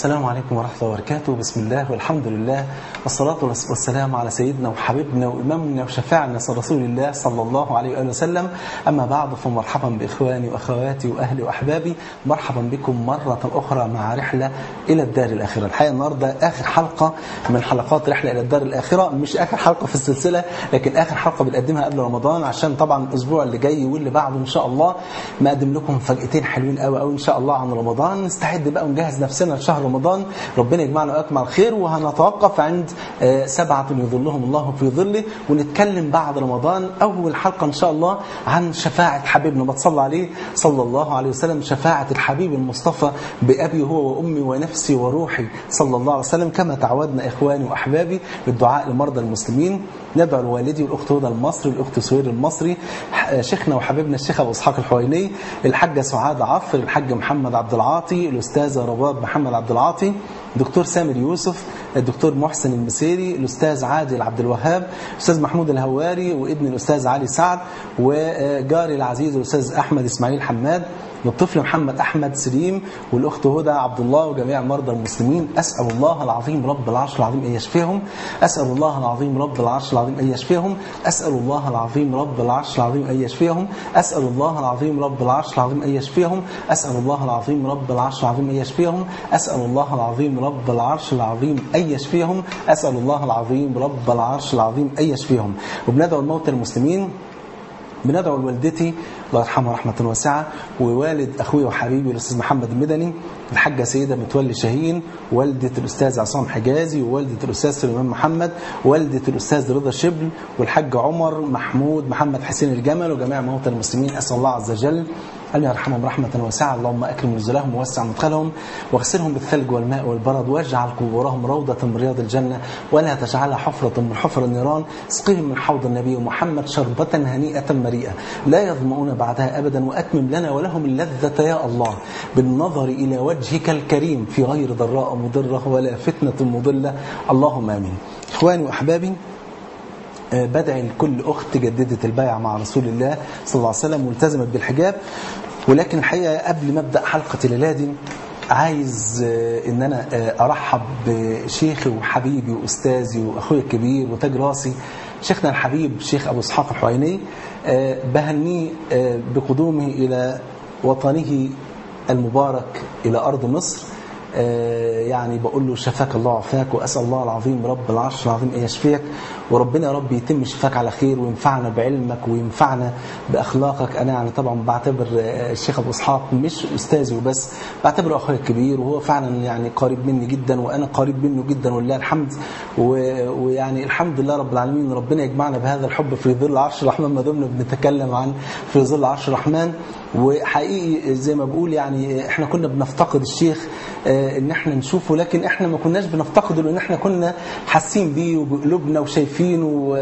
السلام عليكم ورحمة الله وبركاته. بسم الله والحمد لله والصلاة والسلام على سيدنا وحبيبنا وإمامنا وشفاعنا رسول الله صلى الله عليه وآله وسلم. أما بعد، فمرحبا بإخواني وأخواتي وأهلي وأحبابي، مرحبا بكم مرة أخرى مع رحلة إلى الدار الآخرة. الحقيقة النهاردة آخر حلقة من حلقات رحلة إلى الدار الآخرة، مش آخر حلقة في السلسلة، لكن آخر حلقة بنقدمها قبل رمضان، عشان طبعا الأسبوع اللي جاي واللي بعده إن شاء الله مقدم لكم فجأتين حلوين قوي إن شاء الله عن رمضان. نستعد بقى ونجهز نفسنا لشهر رمضان، ربنا يجمعنا وإياكم على الخير. وهنتوقف عند 7 يظلهم الله في ظله، ونتكلم بعد رمضان أول حلقة إن شاء الله عن شفاعة حبيبنا، ما تصلى عليه صلى الله عليه وسلم، شفاعة الحبيب المصطفى بأبي هو وأمي ونفسي وروحي صلى الله عليه وسلم. كما تعودنا إخواني وأحبابي بالدعاء لمرضى المسلمين، ندعو لوالدي والأخت هدى المصري، الأخت سوير المصري، شيخنا وحبيبنا الشيخ أبو إسحاق الحويني، الحاجة سعاد عفر، الحاج محمد عبد العاطي، الأستاذة رباب محمد عبد العاطي، الدكتور سامر يوسف، الدكتور محسن المسيري، الأستاذ عادل عبد الوهاب، الأستاذ محمود الهواري، وابن الأستاذ علي سعد، وجاري العزيز الأستاذ أحمد إسماعيل حماد، والطفل محمد أحمد سليم، والأخت هدى عبد الله، وجميع مرضى المسلمين. أسأل الله العظيم رب العرش العظيم أن يشفيهم، أسأل الله العظيم رب العرش العظيم أن يشفيهم، أسأل الله العظيم رب العرش العظيم أن يشفيهم، أسأل الله العظيم رب العرش العظيم أن يشفيهم، أسأل الله العظيم رب العرش العظيم أن يشفيهم، أسأل الله العظيم رب العرش العظيم أن يشفيهم، أسأل الله العظيم رب العرش العظيم أن يشفيهم. وبندعو الموتى المسلمين، بندعو لوالدتي الله يرحمها رحمة واسعة، ووالد أخوي وحبيبي الأستاذ محمد المدني، الحاجة سيدة متولي شاهين، والدة الأستاذ عصام حجازي، ووالدة الأستاذ سليمان محمد، والدة الأستاذ رضا شبل، والحاج عمر محمود محمد حسين الجمل، وجميع موتى المسلمين. أسأل الله عز وجل أن يرحمهم رحمة واسعة. اللهم أكرم نزلهم ووسع مدخلهم، واغسلهم بالثلج والماء والبرد، واجعل قبورهم روضة من رياض الجنة، ولا تجعلها حفرة من حفر النيران. اسقهم من حوض النبي محمد شربة هنيئة مريئة لا يظمؤون بعدها أبدا، وأتمم لنا ولهم اللذة يا الله بالنظر إلى وجهك الكريم في غير ضراء مضرة ولا فتنة مضلة، اللهم آمين. إخواني وأحبابي، بدعي لكل أخت جددت البيعة مع رسول الله صلى الله عليه وسلم والتزمت بالحجاب. ولكن الحقيقة قبل ما أبدأ حلقة الليلة دي، عايز إن أنا أرحب بشيخي وحبيبي وأستاذي وأخوي الكبير وتاج راسي، شيخنا الحبيب الشيخ أبو إسحاق الحويني. بهنيه بقدومه إلى وطنه المبارك، إلى أرض مصر. يعني بقول له شفاك الله وعافاك، وأسأل الله العظيم رب العرش العظيم أن يشفيك، وربنا يا رب يتم شفاك على خير، وينفعنا بعلمك وينفعنا بأخلاقك. أنا يعني طبعا بعتبر الشيخ أبو إسحاق مش أستاذي وبس، بعتبره أخوي الكبير، وهو فعلا يعني قريب مني جدا، وأنا قريب منه جدا ولله الحمد. ويعني الحمد لله رب العالمين، ربنا يجمعنا بهذا الحب في ظل عرش الرحمن، ما دمنا بنتكلم عن في ظل عرش الرحمن. وحقيقي زي ما بقول، يعني احنا كنا بنفتقد الشيخ ان احنا نشوفه، لكن احنا ما كناش بنفتقده، لان احنا كنا حاسين بيه وبقلوبنا وشايفينه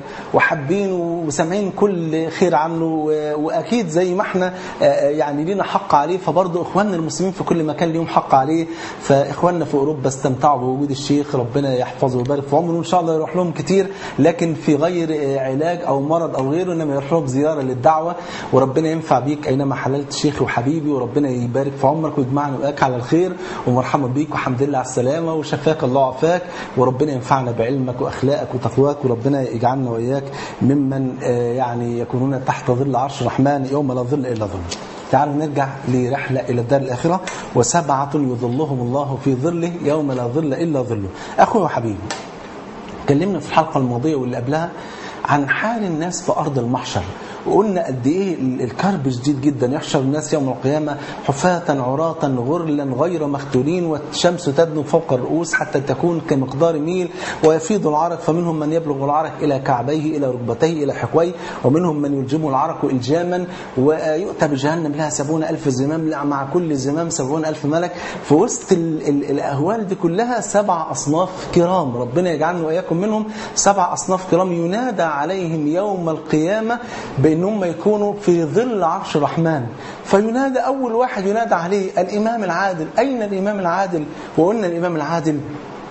وحابينه وسامعين كل خير عنه، واكيد زي ما احنا يعني لينا حق عليه، فبرضه اخواننا المسلمين في كل مكان ليهم حق عليه. فاخواننا في اوروبا استمتعوا بوجود الشيخ، ربنا يحفظه ويبارك في عمره، وان شاء الله يروح لهم كتير، لكن في غير علاج او مرض او غيره، انما يروح لهم زياره للدعوه. وربنا ينفع بيك اينما حللت شيخي وحبيبي، وربنا يبارك في عمرك ويجمعنا وياك على الخير، ومرحبا بيك، وحمد لله على السلامه، وشفاك الله وعافاك، وربنا ينفعنا بعلمك واخلاقك وتقواك، وربنا يجعلنا واياك ممن يعني يكونون تحت ظل عرش الرحمن يوم لا ظل الا ظله. تعالوا نرجع لرحله الى الدار الاخره. وسبعه يظلهم الله في ظله يوم لا ظل الا ظله. اخوي وحبيبي، اتكلمنا في الحلقه الماضيه واللي قبلها عن حال الناس في ارض المحشر، وقلنا قد ايه الكرب شديد جدا. يحشر الناس يوم القيامه حفاة عراة غرلا غير مختونين، والشمس تدنو فوق الرؤوس حتى تكون كمقدار ميل، ويفيض العرق، فمنهم من يبلغ العرق الى كعبيه الى ركبتيه الى حقويه، ومنهم من يلجمه العرق الجاما. ويؤتى بجهنم لها 70,000 زمام، مع كل زمام 70,000 ملك. في وسط الاهوال دي كلها 7 أصناف كرام، ربنا يجعلنا واياكم منهم. 7 أصناف كرام ينادى عليهم يوم القيامه بأنهم يكونوا في ظل عرش الرحمن. فينادى أول واحد ينادى عليه الإمام العادل. أين الإمام العادل؟ وقلنا الإمام العادل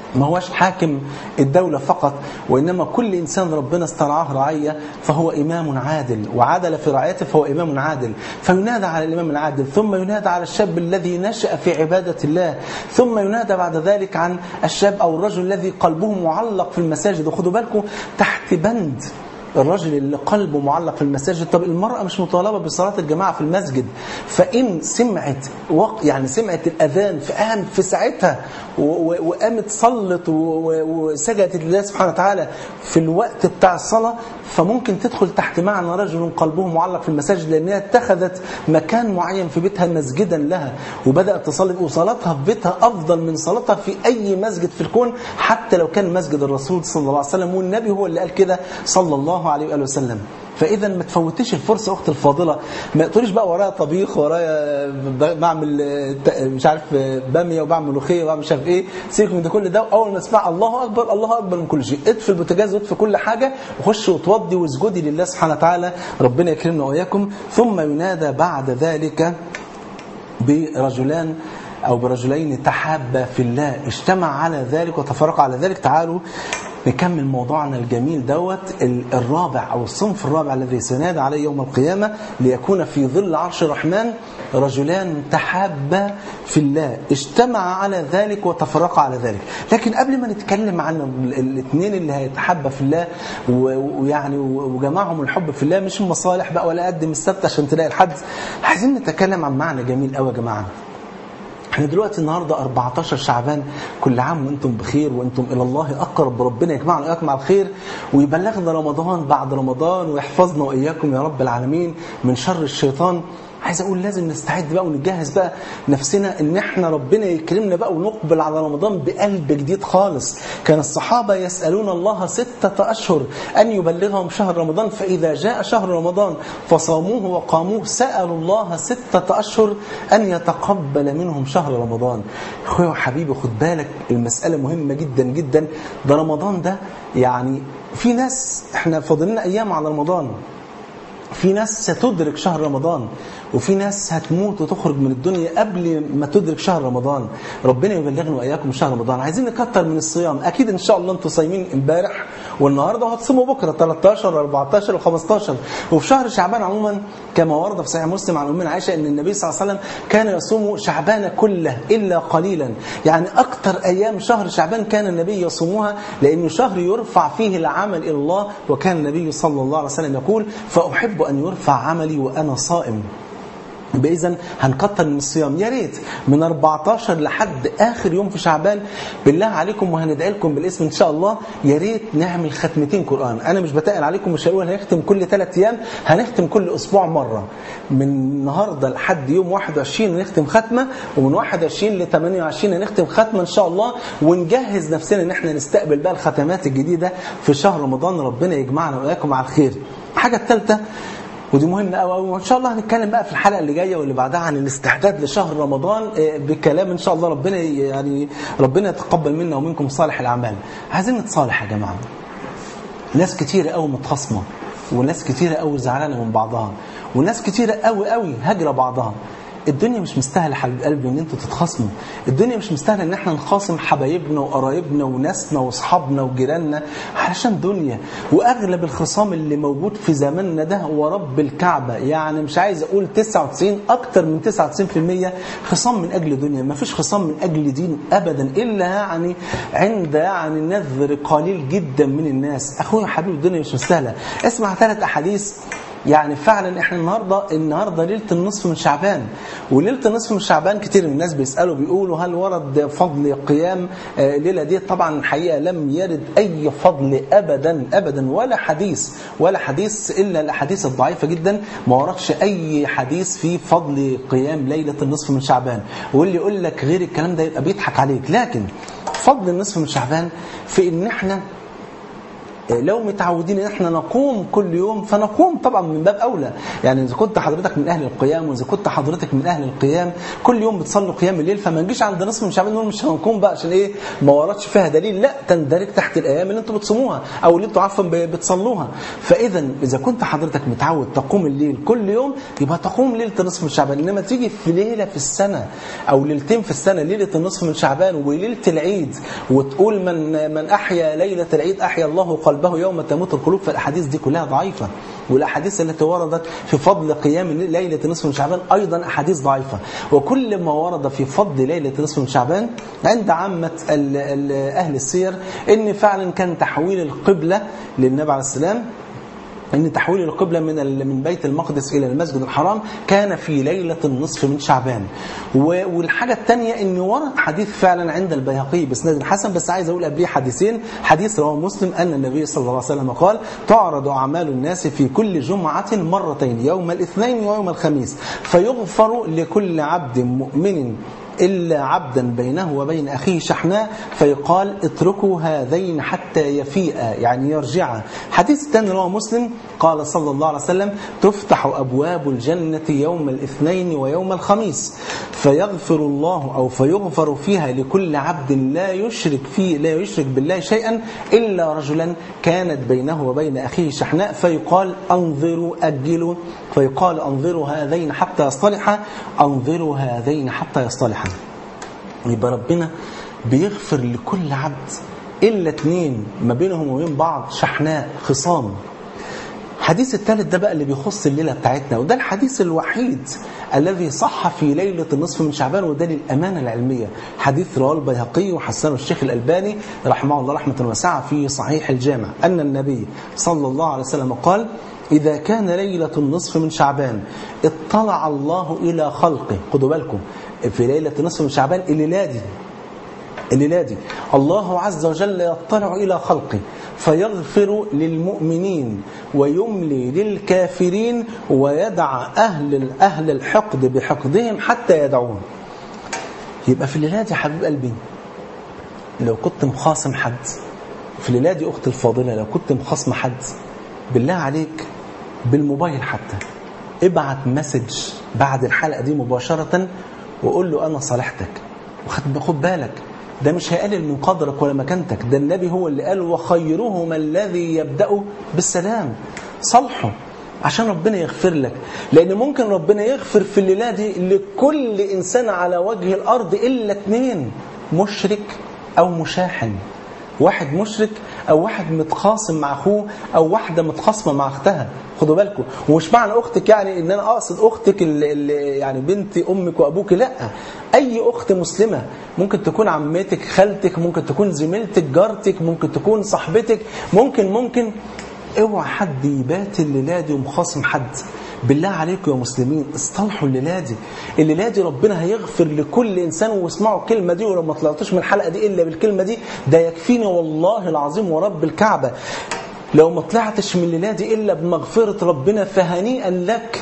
ما هوش حاكم الدولة فقط، وإنما كل إنسان ربنا استرعاه رعية فهو إمام عادل، وعدل في رعيته فهو إمام عادل. فينادى على الإمام العادل، ثم ينادى على الشاب الذي نشأ في عبادة الله، ثم ينادى بعد ذلك عن الشاب أو الرجل الذي قلبه معلق في المساجد. وخدوا بالكم تحت بند الرجل اللي قلبه معلق في المساجد. طب المرأة مش مطالبة بصلاة الجماعة في المسجد، فإن سمعت سمعت الأذان فقام في ساعتها وقامت صلت وسجدت لله سبحانه وتعالى في الوقت بتاع الصلاة، فممكن تدخل تحت معنى رجل قلبه معلق في المساجد، لأنها اتخذت مكان معين في بيتها مسجدا لها، وبدأت تصلي، وصلاتها في بيتها أفضل من صلاتها في أي مسجد في الكون، حتى لو كان مسجد الرسول صلى الله عليه وسلم، والنبي هو اللي قال كده صلى الله عليه وآله وسلم. فإذا ما تفوتيش الفرصة أخت الفاضلة، ما تقوليش بقى ورايا طبيخ، ورايا بعمل مش عارف بامية وبعمل ملوخية وبعمل مش عارف إيه، سيبك من ده كل ده. أول ما اسمع الله أكبر الله أكبر من كل شيء، اطفي البوتاجاز واطفي كل حاجة وخش وتوضي واسجدي لله سبحانه وتعالى، ربنا يكرمنا وإياكم. ثم ينادى بعد ذلك برجلان أو برجلين تحابا في الله اجتمع على ذلك وتفرقا على ذلك. تعالوا نكمل موضوعنا الجميل دوت، الرابع أو الصنف الرابع الذي سينادى عليه يوم القيامة ليكون في ظل عرش الرحمن رجلان تحابا في الله اجتمع على ذلك وتفرقا على ذلك. لكن قبل ما نتكلم عن الاثنين اللي هيتحابا في الله ويعني وجمعهم الحب في الله، مش المصالح بقى ولا قدم السبت عشان تلاقي الحد، عايزين نتكلم عن معنى جميل قوي يا جماعة. احنا دلوقتي النهاردة 14 شعبان، كل عام وانتم بخير وانتم الى الله اقرب، ربنا يجمعنا واياكم مع الخير ويبلغنا رمضان بعد رمضان ويحفظنا واياكم يا رب العالمين من شر الشيطان. عايز اقول لازم نستعد بقى ونجهز بقى نفسنا ان احنا ربنا يكرمنا بقى ونقبل على رمضان بقلب جديد خالص. كان الصحابة يسألون الله 6 أشهر أن يبلغهم شهر رمضان، فإذا جاء شهر رمضان فصاموه وقاموه سألوا الله 6 أشهر أن يتقبل منهم شهر رمضان. أخويا وحبيبي خد بالك، المسألة مهمة جدا جدا. ده رمضان ده يعني في ناس احنا فاضلنا أيام على رمضان، في ناس ستدرك شهر رمضان، وفي ناس هتموت وتخرج من الدنيا قبل ما تدرك شهر رمضان. ربنا يبلغنا وإياكم شهر رمضان. عايزين نكتر من الصيام. أكيد إن شاء الله أنتم صايمين امبارح والنهاردة وهتصوموا بكرة 13 و14 و15. وفي شهر شعبان عموما كما ورد في صحيح مسلم عن أمنا عائشة أن النبي صلى الله عليه وسلم كان يصوم شعبان كله إلا قليلا، يعني أكتر أيام شهر شعبان كان النبي يصومها، لأنه شهر يرفع فيه العمل إلى الله. وكان النبي صلى الله عليه وسلم يقول فأحب أن يرفع عملي وأنا صائم. بإذن هنكتر من الصيام، يا ريت من 14 لحد آخر يوم في شعبان بالله عليكم، وهندعي لكم بالاسم إن شاء الله. يا ريت نعمل ختمتين قرآن. أنا مش بتقل عليكم، مش هقول هنختم كل 3 أيام، هنختم كل أسبوع مرة. من النهاردة لحد يوم 21 هنختم ختمة، ومن 21 ل 28 هنختم ختمة إن شاء الله، ونجهز نفسنا إن احنا نستقبل بقى الختمات الجديدة في شهر رمضان. ربنا يجمعنا وإياكم على الخير. الحاجة الثالثة ودي مهمة قوي، وإن شاء الله هنتكلم بقى في الحلقة اللي جاية واللي بعدها عن الاستعداد لشهر رمضان بكلام إن شاء الله ربنا يتقبل منا ومنكم صالح الأعمال. عايزين نتصالح يا جماعة. ناس كتيرة قوي متخاصمة، وناس كتيرة قوي زعلانة من بعضها، وناس كتيرة قوي هجرة بعضها. الدنيا مش مستاهله حبيب قلبي ان انتوا تتخاصموا. الدنيا مش مستاهله ان احنا نخاصم حبايبنا وقرايبنا وناسنا واصحابنا وجيراننا علشان دنيا. واغلب الخصام اللي موجود في زماننا ده ورب الكعبه، يعني مش عايز اقول 99 اكتر من 99% خصام من اجل دنيا. ما فيش خصام من اجل دين ابدا، الا يعني عند نذر قليل جدا من الناس. اخويا حبيبي الدنيا مش مستاهله. اسمع 3 أحاديث. يعني فعلا احنا النهارده ليله النصف من شعبان، وليله النصف من شعبان كتير من الناس بيسالوا بيقولوا هل ورد فضل قيام ليله دي؟ طبعا الحقيقه لم يرد اي فضل ابدا ولا حديث الا الاحاديث الضعيفه جدا. ما وردش اي حديث في فضل قيام ليله النصف من شعبان، واللي يقول لك غير الكلام ده يبقى بيضحك عليك. لكن فضل النصف من شعبان في ان احنا لو متعودين ان احنا نقوم كل يوم فنقوم طبعا من باب اولى. يعني اذا كنت حضرتك من اهل القيام واذا كنت حضرتك من اهل القيام كل يوم بتصلوا قيام الليل، فما نجيش عند نصف من شعبان نقول مش هنقوم بقى عشان ايه ما وردش فيها دليل، لا تندرج تحت الايام اللي انتم بتصوموها او اللي انتم عارفين بتصلوها. فاذا اذا كنت حضرتك متعود تقوم الليل كل يوم يبقى تقوم ليله النصف من شعبان. انما تيجي في ليله في السنه او ليلتين في السنه، ليله النصف من شعبان وليله العيد، وتقول من احيا ليله العيد احيا الله قلبه يوم تموت القلوب. فالاحاديث دي كلها ضعيفه، والاحاديث التي وردت في فضل قيام ليله النصف من شعبان ايضا احاديث ضعيفه. وكل ما ورد في فضل ليله النصف من شعبان عند عامه اهل السير ان فعلا كان تحويل القبله للنبي عليه السلام، ان تحويل القبلة من بيت المقدس الى المسجد الحرام كان في ليلة النصف من شعبان. والحاجة الثانية ان ورد حديث فعلا عند البيهقي باسناد حسن، بس عايز اقول قبليه حديثين. حديث رواه مسلم ان النبي صلى الله عليه وسلم قال: تعرض اعمال الناس في كل جمعة مرتين، يوم الاثنين ويوم الخميس، فيغفر لكل عبد مؤمن إلا عبدا بينه وبين أخيه شحناء، فيقال اتركوا هذين حتى يفيئا، يعني يرجعا. حديث الثاني رواه مسلم قال صلى الله عليه وسلم: تفتح أبواب الجنة يوم الاثنين ويوم الخميس، فيغفر الله أو فيغفر فيها لكل عبد لا يشرك بالله شيئا إلا رجلا كانت بينه وبين أخيه شحناء، فيقال انظروا أجلوا، فيقال انظروا هذين حتى يصطلحا، انظروا هذين حتى يصطلحا. يبقى ربنا بيغفر لكل عبد إلا اثنين ما بينهم وبين بعض شحناء خصام. الحديث الثالث ده بقى اللي بيخص الليلة بتاعتنا، وده الحديث الوحيد الذي صح في ليلة النصف من شعبان، وده للأمانة العلمية. حديث رواه البيهقي وحسنه الشيخ الألباني رحمه الله رحمة واسعة في صحيح الجامع أن النبي صلى الله عليه وسلم قال: إذا كان ليلة النصف من شعبان اطلع الله إلى خلقه. خدوا بالكم في ليلة النصف من شعبان الليلة دي الله عز وجل يطلع إلى خلقه فيغفر للمؤمنين ويملي للكافرين ويدع أهل الحقد بحقدهم حتى يدعون. يبقى في الليلة دي حبيب قلبي لو كنت مخاصم حد، في الليلة دي أختي الفاضلة لو كنت مخاصم حد، بالله عليك بالموبايل حتى ابعت مسج بعد الحلقة دي مباشرة وقول له أنا صالحتك. وخد بالك ده مش هيقلل من قدرك ولا مكانتك، ده النبي هو اللي قال: وخيرهم الذي يبدأ بالسلام. صالحه عشان ربنا يغفر لك، لأن ممكن ربنا يغفر في الليلة دي لكل إنسان على وجه الأرض إلا اثنين: مشرك أو مشاحن. واحد مشرك أو واحد متخاصم مع أخوه أو واحدة متخاصمة مع أختها. خدوا بالكم، ومش معنى أختك يعني إن أنا أقصد أختك اللي يعني بنت أمك وأبوك، لا، أي أخت مسلمة، ممكن تكون عمتك، خالتك، ممكن تكون زميلتك، جارتك، ممكن تكون صاحبتك، ممكن اوعى حد يبات الليلة دي ومخاصم حد. بالله عليكم يا مسلمين اصطلحوا الليلة دي ربنا هيغفر لكل إنسان. واسمعوا الكلمة دي، ولو ما طلعتوش من الحلقة دي إلا بالكلمة دي ده يكفيني والله العظيم ورب الكعبة. لو ما طلعتش من الليلة دي إلا بمغفرة ربنا فهنيئا لك،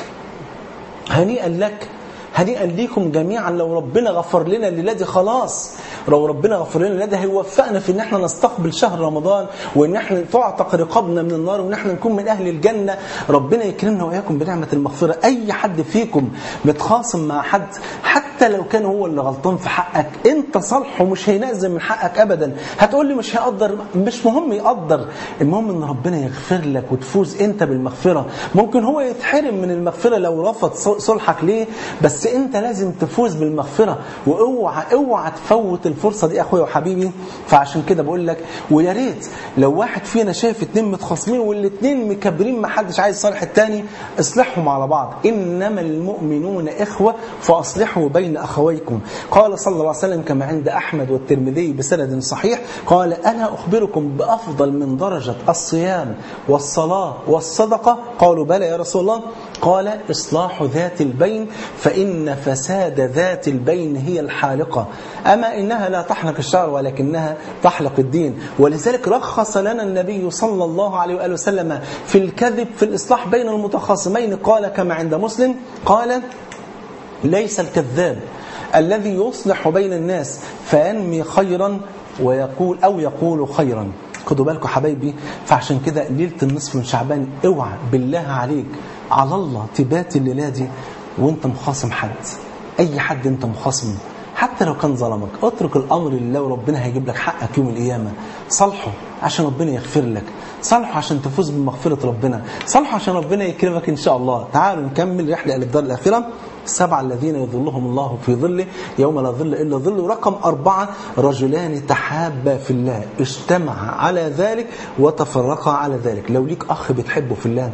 هنيئا لك، هنيئا ليكم جميعا. لو ربنا غفر لنا الليلة دي خلاص، لو ربنا غفر لنا الليلة دي هيوفقنا في ان احنا نستقبل شهر رمضان، وان احنا تعتق رقابنا من النار، وان احنا نكون من اهل الجنة. ربنا يكرمنا واياكم بنعمة المغفرة. اي حد فيكم متخاصم مع حد حتى لو كان هو اللي غلطان في حقك، انت صالحه مش هينزل من حقك ابدا. هتقول لي مش هيقدر، مش مهم يقدر، المهم ان ربنا يغفر لك وتفوز انت بالمغفرة. ممكن هو يتحرم من المغفرة لو رفض صلحك ليه، بس انت لازم تفوز بالمغفرة. واوعى تفوت الفرصة دي اخويا وحبيبي. فعشان كده بقول لك، ويا ريت لو واحد فينا شايف اتنين متخاصمين والاتنين مكبرين ما حدش عايز صالح التاني، اصلحهم على بعض. انما المؤمنون اخوة فاصلحوا بين اخويكم. قال صلى الله عليه وسلم كما عند احمد والترمذي بسند صحيح، قال: انا اخبركم بافضل من درجة الصيام والصلاة والصدقة؟ قالوا بلى يا رسول الله. قال: اصلاح ذات البين، فإن فساد ذات البين هي الحالقة، أما إنها لا تحلق الشعر ولكنها تحلق الدين. ولذلك رخص لنا النبي صلى الله عليه وآله وسلم في الكذب في الإصلاح بين المتخاصمين. قال كما عند مسلم، قال: ليس الكذاب الذي يصلح بين الناس فينمي خيرا ويقول أو يقول خيرا. خدوا بالكم حبايبي. فعشان كده ليلة النصف من شعبان اوعى بالله عليك على الله تبات الليلة دي وانت مخاصم حد، اي حد انت مخاصمه حتى لو كان ظلمك، اترك الامر لله وربنا هيجيب لك حقك يوم القيامه. صالحه عشان ربنا يغفر لك، صالحه عشان تفوز بمغفره ربنا، صالحه عشان ربنا يكرمك ان شاء الله. تعالوا نكمل رحله الى الدار الاخره. 7 الذين يظلهم الله في ظله يوم لا ظل الا ظله. رقم 4 رجلان تحابا في الله اجتمعا على ذلك وتفرقا على ذلك. لو ليك اخ بتحبه في الله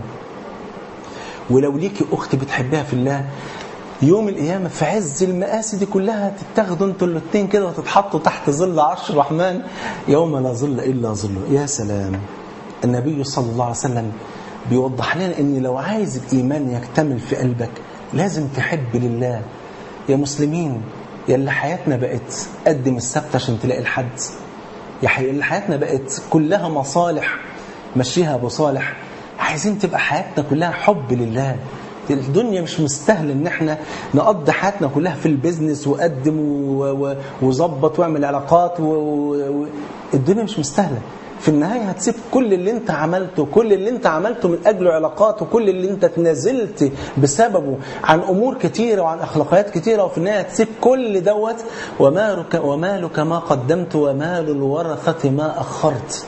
ولو ليك اخت بتحبها في الله، يوم القيامة في عز المآسي دي كلها تتاخدوا انتوا الاثنين كده وتتحطوا تحت ظل عرش الرحمن يوم لا ظل إلا ظله. يا سلام. النبي صلى الله عليه وسلم بيوضح لنا ان لو عايز الإيمان يكتمل في قلبك لازم تحب لله. يا مسلمين، يا اللي حياتنا بقت قدم السبت عشان تلاقي الحد، يا اللي حياتنا بقت كلها مصالح مشيها أبو صالح، عايزين تبقى حياتنا كلها حب لله. الدنيا مش مستاهل ان احنا نقضي حياتنا كلها في البيزنس وقدم وظبط واعمل علاقات الدنيا مش مستاهله. في النهايه هتسيب كل اللي انت عملته، كل اللي انت عملته من اجله علاقات، وكل اللي انت تنازلت بسببه عن امور كتيره وعن اخلاقيات كتيره، وفي النهايه هتسيب كل دوت. ومالك ما قدمت ومال الورثه ما اخرت.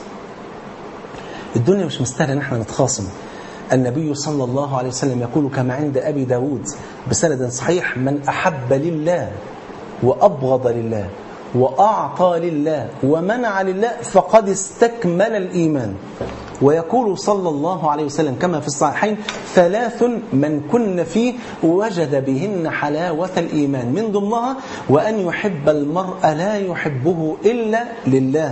الدنيا مش مستاهله ان احنا نتخاصم. النبي صلى الله عليه وسلم يقول كما عند أبي داود بسند صحيح: من أحب لله وأبغض لله وأعطى لله ومنع لله فقد استكمل الإيمان. ويقول صلى الله عليه وسلم كما في الصحيحين: 3 من كن فيه وجد بهن حلاوة الإيمان، من ضمنها وأن يحب المرء لا يحبه إلا لله.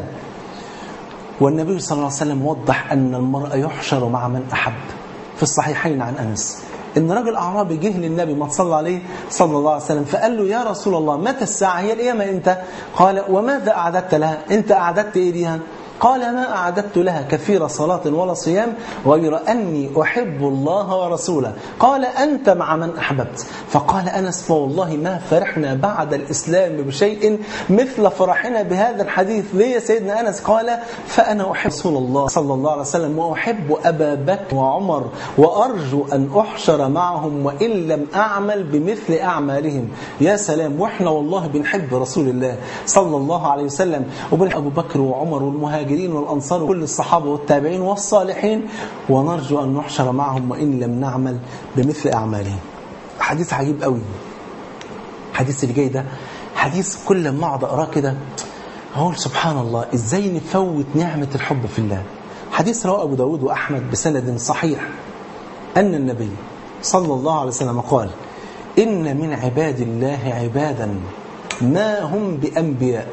والنبي صلى الله عليه وسلم وضح أن المرء يحشر مع من أحب. في الصحيحين عن أنس إن رجل أعرابي جه للنبي ما صلى عليه صلى الله عليه وسلم فقال له: يا رسول الله، متى الساعة؟ هي القيامة إمتى؟ قال: وماذا أعددت لها؟ أنت أعددت إيه لها؟ قال: ما أعددت لها كثير صلاة ولا صيام غير أني أحب الله ورسوله. قال: أنت مع من أحببت. فقال أنس: فوالله ما فرحنا بعد الإسلام بشيء مثل فرحنا بهذا الحديث. ليه يا سيدنا أنس؟ قال: فأنا أحب رسول الله صلى الله عليه وسلم وأحب أبا بكر وعمر وأرجو أن أحشر معهم وإن لم أعمل بمثل أعمالهم. يا سلام. وإحنا والله بنحب رسول الله صلى الله عليه وسلم وبنحب أبو بكر وعمر والمهاجرين والأنصار وكل الصحابة والتابعين والصالحين، ونرجو أن نحشر معهم وإن لم نعمل بمثل أعمالهم. حديث عجيب قوي. حديث اللي جاي ده حديث كل ما أقعد أقراه كده أقول سبحان الله، إزاي نفوت نعمة الحب في الله. حديث رواه أبو داود وأحمد بسند صحيح أن النبي صلى الله عليه وسلم قال: إن من عباد الله عبادا ما هم بأنبياء.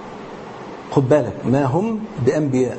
خد بالك، ما هم بأنبياء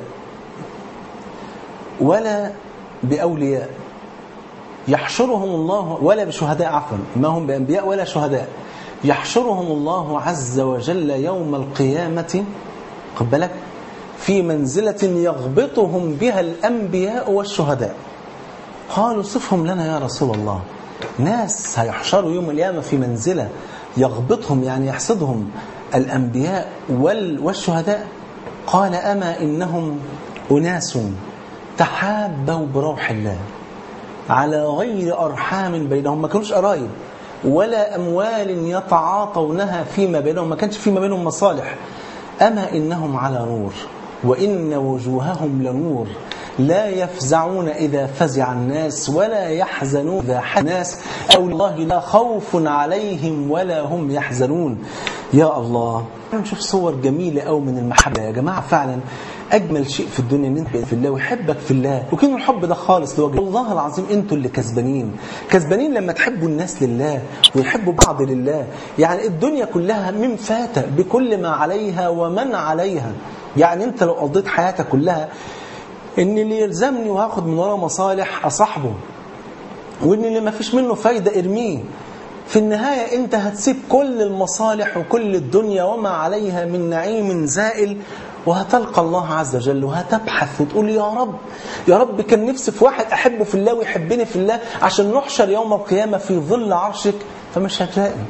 ولا بأولياء يحشرهم الله، ولا بشهداء عفوا، ما هم بأنبياء ولا شهداء، يحشرهم الله عز وجل يوم القيامة، خد بالك، في منزلة يغبطهم بها الأنبياء والشهداء. قالوا: صفهم لنا يا رسول الله. ناس هيحشروا يوم القيامة في منزلة يغبطهم يعني يحسدهم الأنبياء والشهداء. قال: أما إنهم أناس تحابوا بروح الله على غير أرحام بينهم، ما كانوش قرايب ولا أموال يتعاطونها فيما بينهم، ما كانش فيما بينهم مصالح. أما إنهم على نور وإن وجوههم لنور لا يفزعون إذا فزع الناس ولا يحزنون إذا حزن الناس، أو الله لا خوف عليهم ولا هم يحزنون. يا الله، نشوف صور جميلة أو من المحبة يا جماعة. فعلا أجمل شيء في الدنيا أن أنت في الله ويحبك في الله، وكان الحب ده خالص لوجه الله العظيم. أنتوا اللي كسبانين لما تحبوا الناس لله ويحبوا بعض لله. يعني الدنيا كلها من فات بكل ما عليها ومن عليها. يعني أنت لو قضيت حياتك كلها إن اللي يلزمني وهاخد من وراه مصالح أصاحبه، وإن اللي ما فيش منه فايدة ارميه، في النهاية أنت هتسيب كل المصالح وكل الدنيا وما عليها من نعيم زائل، وهتلقى الله عز وجل وهتبحث وتقول: يا رب كان نفسي في واحد أحبه في الله ويحبني في الله عشان نحشر يوم القيامة في ظل عرشك، فمش هتلاقي.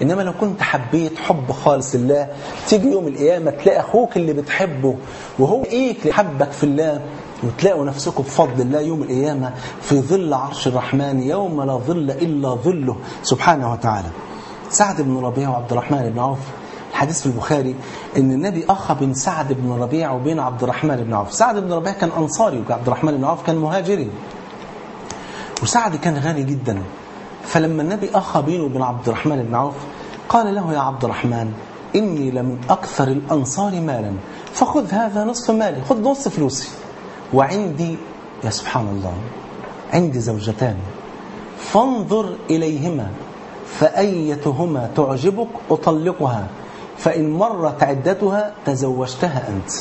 إنما لو كنت حبيت حب خالص لله، تيجي يوم القيامة تلاقي أخوك اللي بتحبه وهو إيك اللي حبك في الله، وتلاقوا نفسكم بفضل الله يوم القيامة في ظل عرش الرحمن يوم لا ظل إلا ظله سبحانه وتعالى. سعد بن ربيع وعبد الرحمن بن عوف، الحديث في البخاري ان النبي اخى بين سعد بن ربيع وبين عبد الرحمن بن عوف. سعد بن ربيع كان انصاري وعبد الرحمن بن عوف كان مهاجري، وسعد كان غني جدا. فلما النبي اخى بينه وبين عبد الرحمن بن عوف قال له: يا عبد الرحمن، اني لمن اكثر الانصار مالا، فخذ هذا نصف مالي، خذ نصف فلوسي، وعندي يا سبحان الله عندي زوجتان، فانظر اليهما فأيتهما تعجبك أطلقها، فإن مرت عدتها تزوجتها أنت.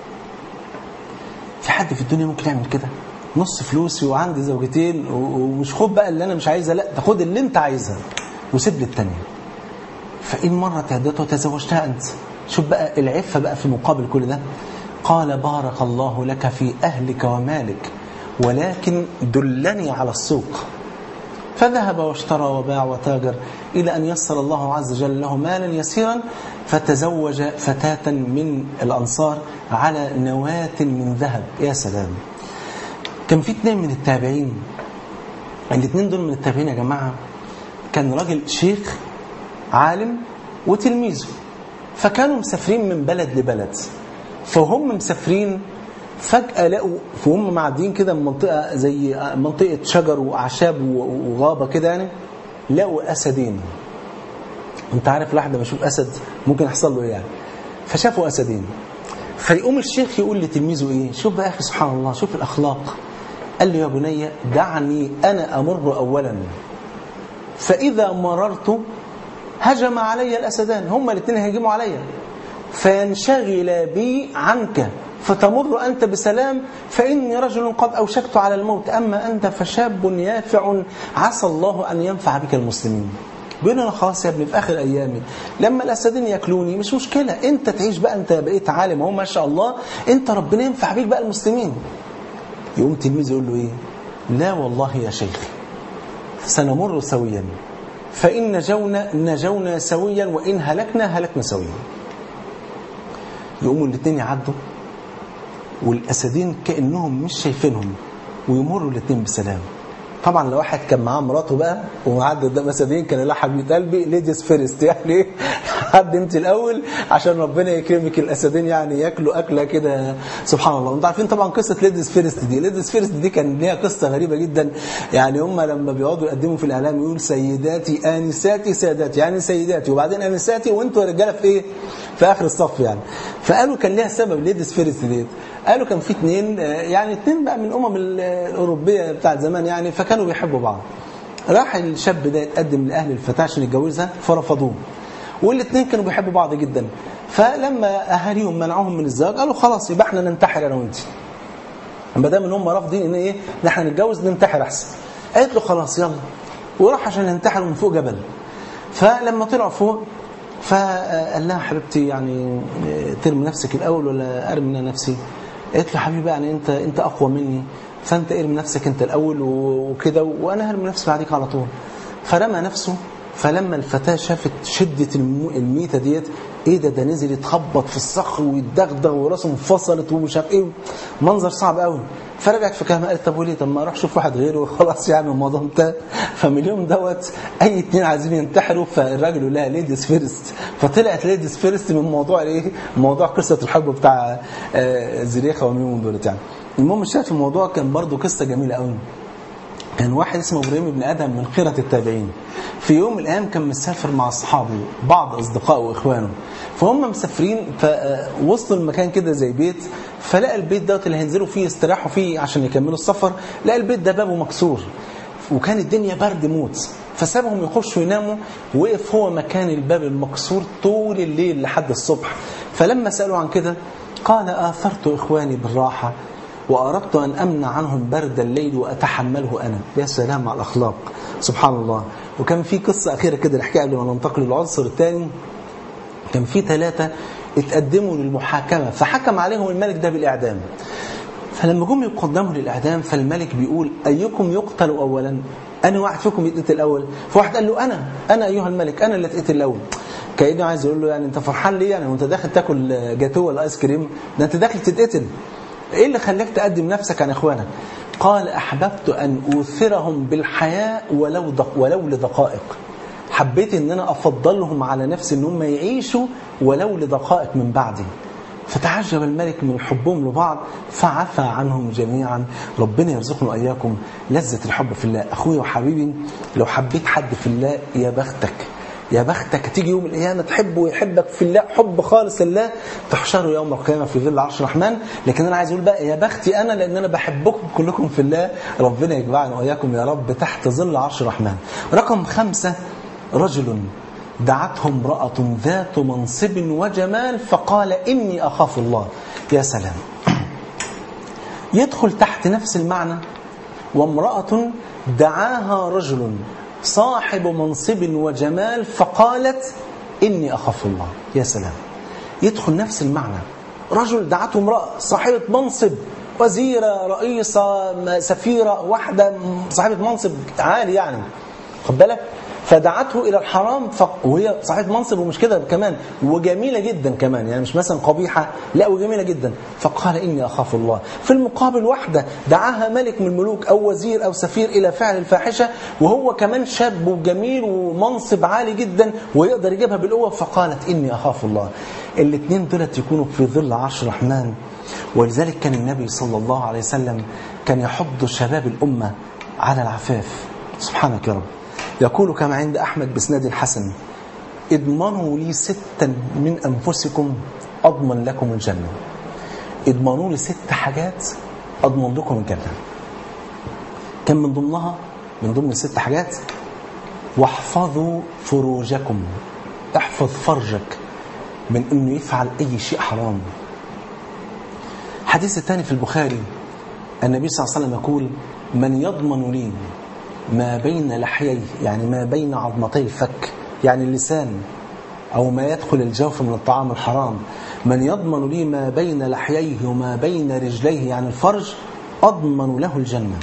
في حد في الدنيا ممكن يعمل كده؟ نص فلوسي وعندي زوجتين ومش خد بقى اللي أنا مش عايزها، لا تاخد اللي أنت عايزها وسيب لي التانية. فإن مرت عدتها تزوجتها أنت. شوف بقى العفة بقى في مقابل كل ده. قال: بارك الله لك في أهلك ومالك، ولكن دلني على السوق. فذهب واشترى وباع وتاجر إلى أن يسر الله عز وجل له مالا يسيرا، فتزوج فتاة من الأنصار على نواة من ذهب. يا سلام. كان في 2 من التابعين، الاثنين دول من التابعين يا جماعة، كان راجل شيخ عالم وتلميذه، فكانوا مسافرين من بلد لبلد. فهم مسافرين فجأة لقوا فهم معديين كده من منطقة زي منطقة شجر وأعشاب وغابة كده، يعني لقوا أسدين. انت عارف الواحد لما يشوف أسد ممكن يحصل له ايه يعني. فشافوا أسدين، فيقوم الشيخ يقول لتلميذه ايه؟ شوف بقى يا أخي سبحان الله، شوف الأخلاق. قال له: يا بني دعني أنا أمر أولا، فإذا مررت هجم علي الأسدان، هما الاثنين هيجموا علي، فينشغل بي عنك فتمر أنت بسلام، فإني رجل قد أوشكت على الموت، أما أنت فشاب يافع عسى الله أن ينفع بك المسلمين. بيقول أنا خلاص يا ابني في آخر أيامي لما الأسدين يأكلوني مش مشكلة، أنت تعيش بقى، أنت بقيت عالم أهو ما شاء الله، أنت ربنا ينفع بيك بقى المسلمين. يقوم تلميذ يقول له إيه؟ لا والله يا شيخ سنمر سويا، فإن نجونا سويا، وإن هلكنا سويا. يقوموا الاثنين يعدوا والأسدين كأنهم مش شايفينهم ويمروا الاثنين بسلام. طبعا لو واحد كان معاه مراته بقى ومعدى قدام أسدين كان لها حبيب قلبي ليديز فيرست، يعني حد انت الأول عشان ربنا يكرمك. الأسدين يعني ياكلوا أكلة كده سبحان الله. انتوا عارفين طبعا قصة ليديز فيرست دي. ليديز فيرست دي كان ليها قصة غريبة جدا، يعني هم لما بيقعدوا يقدموا في الإعلام يقول سيداتي آنساتي ساداتي، يعني سيداتي وبعدين آنساتي وانتوا يا رجالة في ايه؟ في آخر الصف يعني. فقالوا كان ليها سبب ليديز فيرست دي. قالوا كان في 2 يعني 2 بقى من الأمم الأوروبية بتاعت زمان يعني، فكانوا بيحبوا بعض. راح الشاب ده يتقدم لأهل الفتاة عشان يتجوزها فرفضوه، والاثنين كانوا بيحبوا بعض جدا. فلما أهاليهم منعوهم من الزواج قالوا خلاص يبقى احنا ننتحر أنا وانت، ما دام ان هم رافضين ان ايه نحن نتجوز ننتحر احسن. قالت له خلاص يلا، وراح عشان ينتحروا من فوق جبل. فلما طلعوا فوق فقال لها حبيبتي يعني ترمي نفسك الأول ولا أرمي نفسي؟ قالت له حبيبي يعني أنت أقوى مني، فأنت ارمي نفسك أنت الأول وكده وأنا هرمي نفسي بعديك على طول. فرمى نفسه. فلما الفتاة شافت شدة الميتة ديت ايه ده نزل يتخبط في الصخر ويتدغدغ وراسه انفصلت ومش عارف ايه، منظر صعب قوي. فرجعت في كلامها قالت طب وليه، طب ما اروح اشوف واحد غيره وخلاص يعني الموضوع انتهى. فمن اليوم دوت اي 2 عايزين ينتحروا فالراجل لها ليديز فيرست، فطلعت ليديز فيرست من موضوع ايه، موضوع قصه الحب بتاع زريخه وميمون دولت يعني. المهم الشاهد في الموضوع كان برضو قصه جميله قوي. كان واحد اسمه إبراهيم بن آدم من خيرة التابعين، في يوم من الأيام كان مسافر مع أصحابه بعض أصدقائه وإخوانه، فهم مسافرين فوصلوا المكان كده زي بيت، فلقى البيت دوت اللي هينزلوا فيه يستراحوا فيه عشان يكملوا السفر، لقى البيت ده بابه مكسور وكان الدنيا برد موت، فسابهم يخشوا يناموا، وقف هو مكان الباب المكسور طول الليل لحد الصبح. فلما سألوا عن كده قال آثرت إخواني بالراحة وأردت أن أمنع عنهم برد الليل وأتحمله أنا. يا سلام على الأخلاق سبحان الله. وكان في قصة أخيرة كده نحكيها قبل ما ننتقل للعنصر الثاني. كان في 3 اتقدموا للمحاكمة فحكم عليهم الملك ده بالإعدام. فلما جم يقدموا للإعدام فالملك بيقول أيكم يقتل أولا؟ أنا واحد فيكم يتقتل الأول؟ فواحد قال له أنا أيها الملك، أنا اللي اتقتل الأول. كأنه عايز يقول له يعني أنت فرحان ليه يعني وأنت داخل تاكل جاتوه ولا آيس كريم؟ ده أنت داخل تتقتل. إيه اللي خلاك تقدم نفسك عن إخوانك؟ قال أحببت أن أوثرهم بالحياة ولو لدقائق. حبيت أن أنا أفضلهم على نفسي أن هم يعيشوا ولو لدقائق من بعدي. فتعجب الملك من حبهم لبعض فعفى عنهم جميعا. ربنا يرزقنا وإياكم لذة الحب في الله. أخوي وحبيبي، لو حبيت حد في الله يا بختك، يا بختك تيجي يوم القيامة تحبه ويحبك في الله حب خالص لله، تحشروا يوم القيامة في ظل عرش الرحمن. لكن أنا عايز أقول بقى يا بختي أنا، لأن أنا بحبكم كلكم في الله. ربنا يجمعنا وإياكم يا رب تحت ظل عرش الرحمن. رقم 5، رجل دعته امرأة ذات منصب وجمال فقال إني أخاف الله. يا سلام، يدخل تحت نفس المعنى. وامرأة دعاها رجل صاحب منصب وجمال فقالت إني أخاف الله. يا سلام، يدخل نفس المعنى. رجل دعته امرأة صاحبة منصب، وزيرة، رئيسة، سفيرة، واحدة صاحبة منصب عالي يعني، خد بالك، فدعته إلى الحرام وهي صاحبة منصب ومش كده كمان، وجميلة جدا كمان، يعني مش مثلا قبيحة، لا وجميلة جدا. فقال إني أخاف الله. في المقابل واحدة دعاها ملك من الملوك أو وزير أو سفير إلى فعل الفاحشة، وهو كمان شاب وجميل ومنصب عالي جدا ويقدر يجيبها بالقوة، فقالت إني أخاف الله. الاثنين دولت يكونوا في ظل عرش الرحمن. ولذلك كان النبي صلى الله عليه وسلم كان يحض شباب الأمة على العفاف. سبحانك يا رب. يقول كما عند أحمد بسند حسن: اضمنوا لي 6 من أنفسكم أضمن لكم الجنة. اضمنوا لي 6 حاجات أضمن لكم الجنة. كان من ضمنها، من ضمن 6 حاجات: واحفظوا فروجكم. احفظ فرجك من أنه يفعل أي شيء حرام. حديث الثاني في البخاري، النبي صلى الله عليه وسلم يقول: من يضمن لي ما بين لحييه، يعني ما بين عظمتي الفك، يعني اللسان، أو ما يدخل الجوف من الطعام الحرام، من يضمن لي ما بين لحييه وما بين رجليه، يعني الفرج، أضمن له الجنة.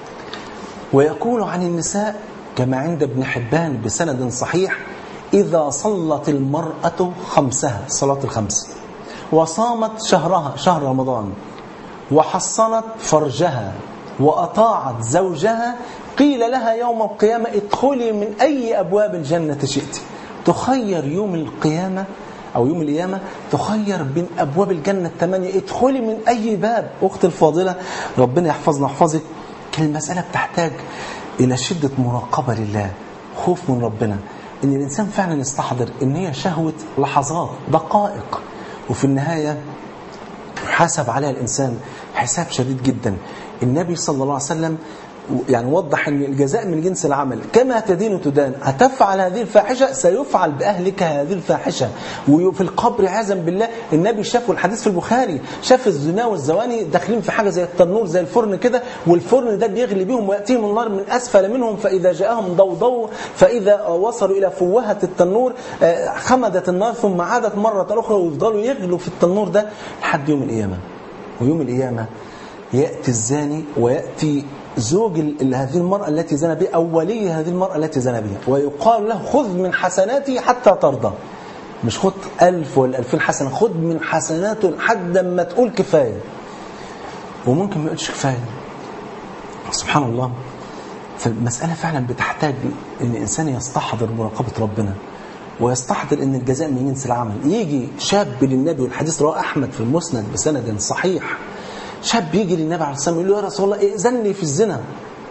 ويقول عن النساء كما عند ابن حبان بسند صحيح: إذا صلت المرأة خمسها، صلاة الخمس، وصامت شهرها، شهر رمضان، وحصنت فرجها، وأطاعت زوجها، قيل لها يوم القيامة: ادخلي من أي أبواب الجنة شئت. تخير يوم القيامة أو يوم القيامة، تخير بين أبواب الجنة 8، ادخلي من أي باب. أخت الفاضلة، ربنا يحفظنا ويحفظك. المسألة بتحتاج إلى شدة مراقبة لله، خوف من ربنا، إن الإنسان فعلا يستحضر إن هي شهوة لحظات، دقائق، وفي النهاية حاسب عليها الإنسان حساب شديد جدا. النبي صلى الله عليه وسلم يعني وضح أن الجزاء من جنس العمل، كما تدين تدان. هتفعل هذه الفاحشة سيفعل بأهلك هذه الفاحشة. وفي القبر عياذا بالله، النبي شاف، والحديث في البخاري، شاف الزنا والزواني داخلين في حاجة زي التنور، زي الفرن كده، والفرن ده بيغلي بهم ويأتيهم النار من أسفل منهم، فإذا جاءهم ضوضوا، فإذا وصلوا إلى فوهة التنور خمدت النار ثم عادت مرة أخرى، ويفضلوا يغلوا في التنور ده لحد يوم القيامة. ويوم القيامة يأتي الزاني ويأتي زوج هذه المرأة التي زنى بها، أو ولي هذه المرأة التي زنى بها، ويقال له: خذ من حسناتي حتى ترضى. مش خذ 1000 ولا 2000 حسنة، خذ من حسناته لحد ما تقول كفاية. وممكن ما يقولش كفاية، سبحان الله. فالمسألة فعلا بتحتاج أن الإنسان يستحضر مراقبة ربنا، ويستحضر أن الجزاء من جنس العمل. يجي شاب للنبي، والحديث رواه أحمد في المسند بسند صحيح، شاب يجي للنبي عليه الصلاة والسلام يقول له: يا رسول الله ائذن لي في الزنا.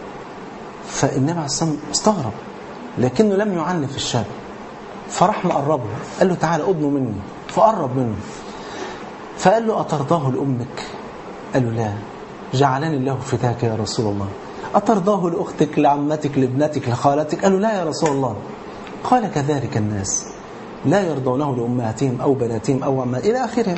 فالنبي عليه الصلاة والسلام استغرب، لكنه لم يعنف الشاب، فراح مقربه، قال له: تعالى أدنو مني. فقرب منه، فقال له: أترضاه لأمك؟ قال له: لا. جعلني الله فداك يا رسول الله. أترضاه لأختك، لعمتك، لابنتك، لخالتك؟ قال له: لا يا رسول الله. قال: كذلك الناس لا يرضونه لأمهاتهم أو بناتهم أو عمات، إلى آخره.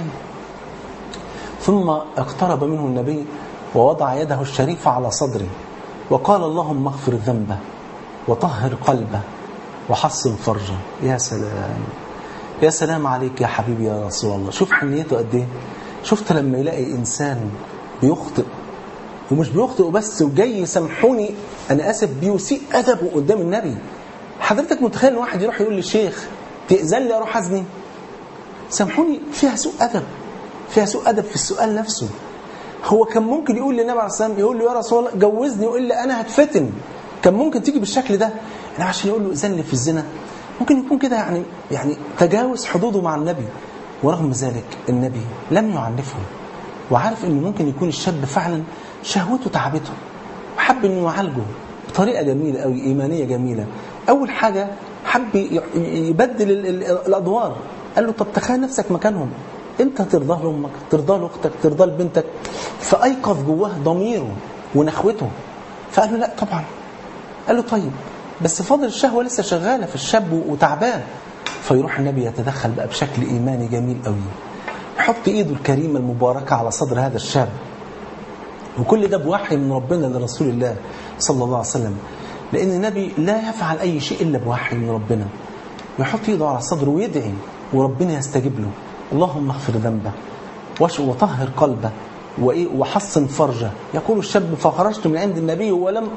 ثم اقترب منه النبي ووضع يده الشريفة على صدره وقال: اللهم اغفر ذنبه وطهر قلبه وحصن فرجه. يا سلام، يا سلام عليك يا حبيبي يا رسول الله. شوف حنيته قد ايه. شفت لما يلاقي إنسان بيخطئ ومش بيخطئ بس وجاي سامحوني أنا آسف بيسيء أدبه قدام النبي. حضرتك متخيل واحد يروح يقول للشيخ تأذن لي أروح أزني؟ سامحوني فيها سوء أدب، فيها سوء أدب في السؤال نفسه. هو كان ممكن يقول للنبي عليه الصلاة والسلام، يقول له يا رسول الله جوزني، يقول لي أنا هتفتن. كان ممكن تيجي بالشكل ده، أنا عشان يقول له أذن لي في الزنا ممكن يكون كده يعني تجاوز حدوده مع النبي. ورغم ذلك النبي لم يعنفه، وعارف إنه ممكن يكون الشاب فعلا شهوته تعبته، وحب إنه يعالجه بطريقة جميلة أو إيمانية جميلة. أول حاجة حب يبدل الأدوار. قال له طب تخيل نفسك مكانهم، انت ترضى لامك، ترضى لاختك، ترضى لبنتك. فايقظ جواه ضميره ونخوته، فقال له لا طبعا. قال له طيب بس فاضل الشهوه لسه شغاله في الشاب وتعبان. فيروح النبي يتدخل بقى بشكل ايماني جميل قوي، يحط ايده الكريمه المباركه على صدر هذا الشاب، وكل ده بوحي من ربنا لرسول الله صلى الله عليه وسلم، لان النبي لا يفعل اي شيء الا بوحي من ربنا. يحط ايده على صدره ويدعي وربنا يستجيب له. اللهم اغفر ذنبه وطهر قلبه وحصن فرجه. يقول الشاب فخرجت من عند النبي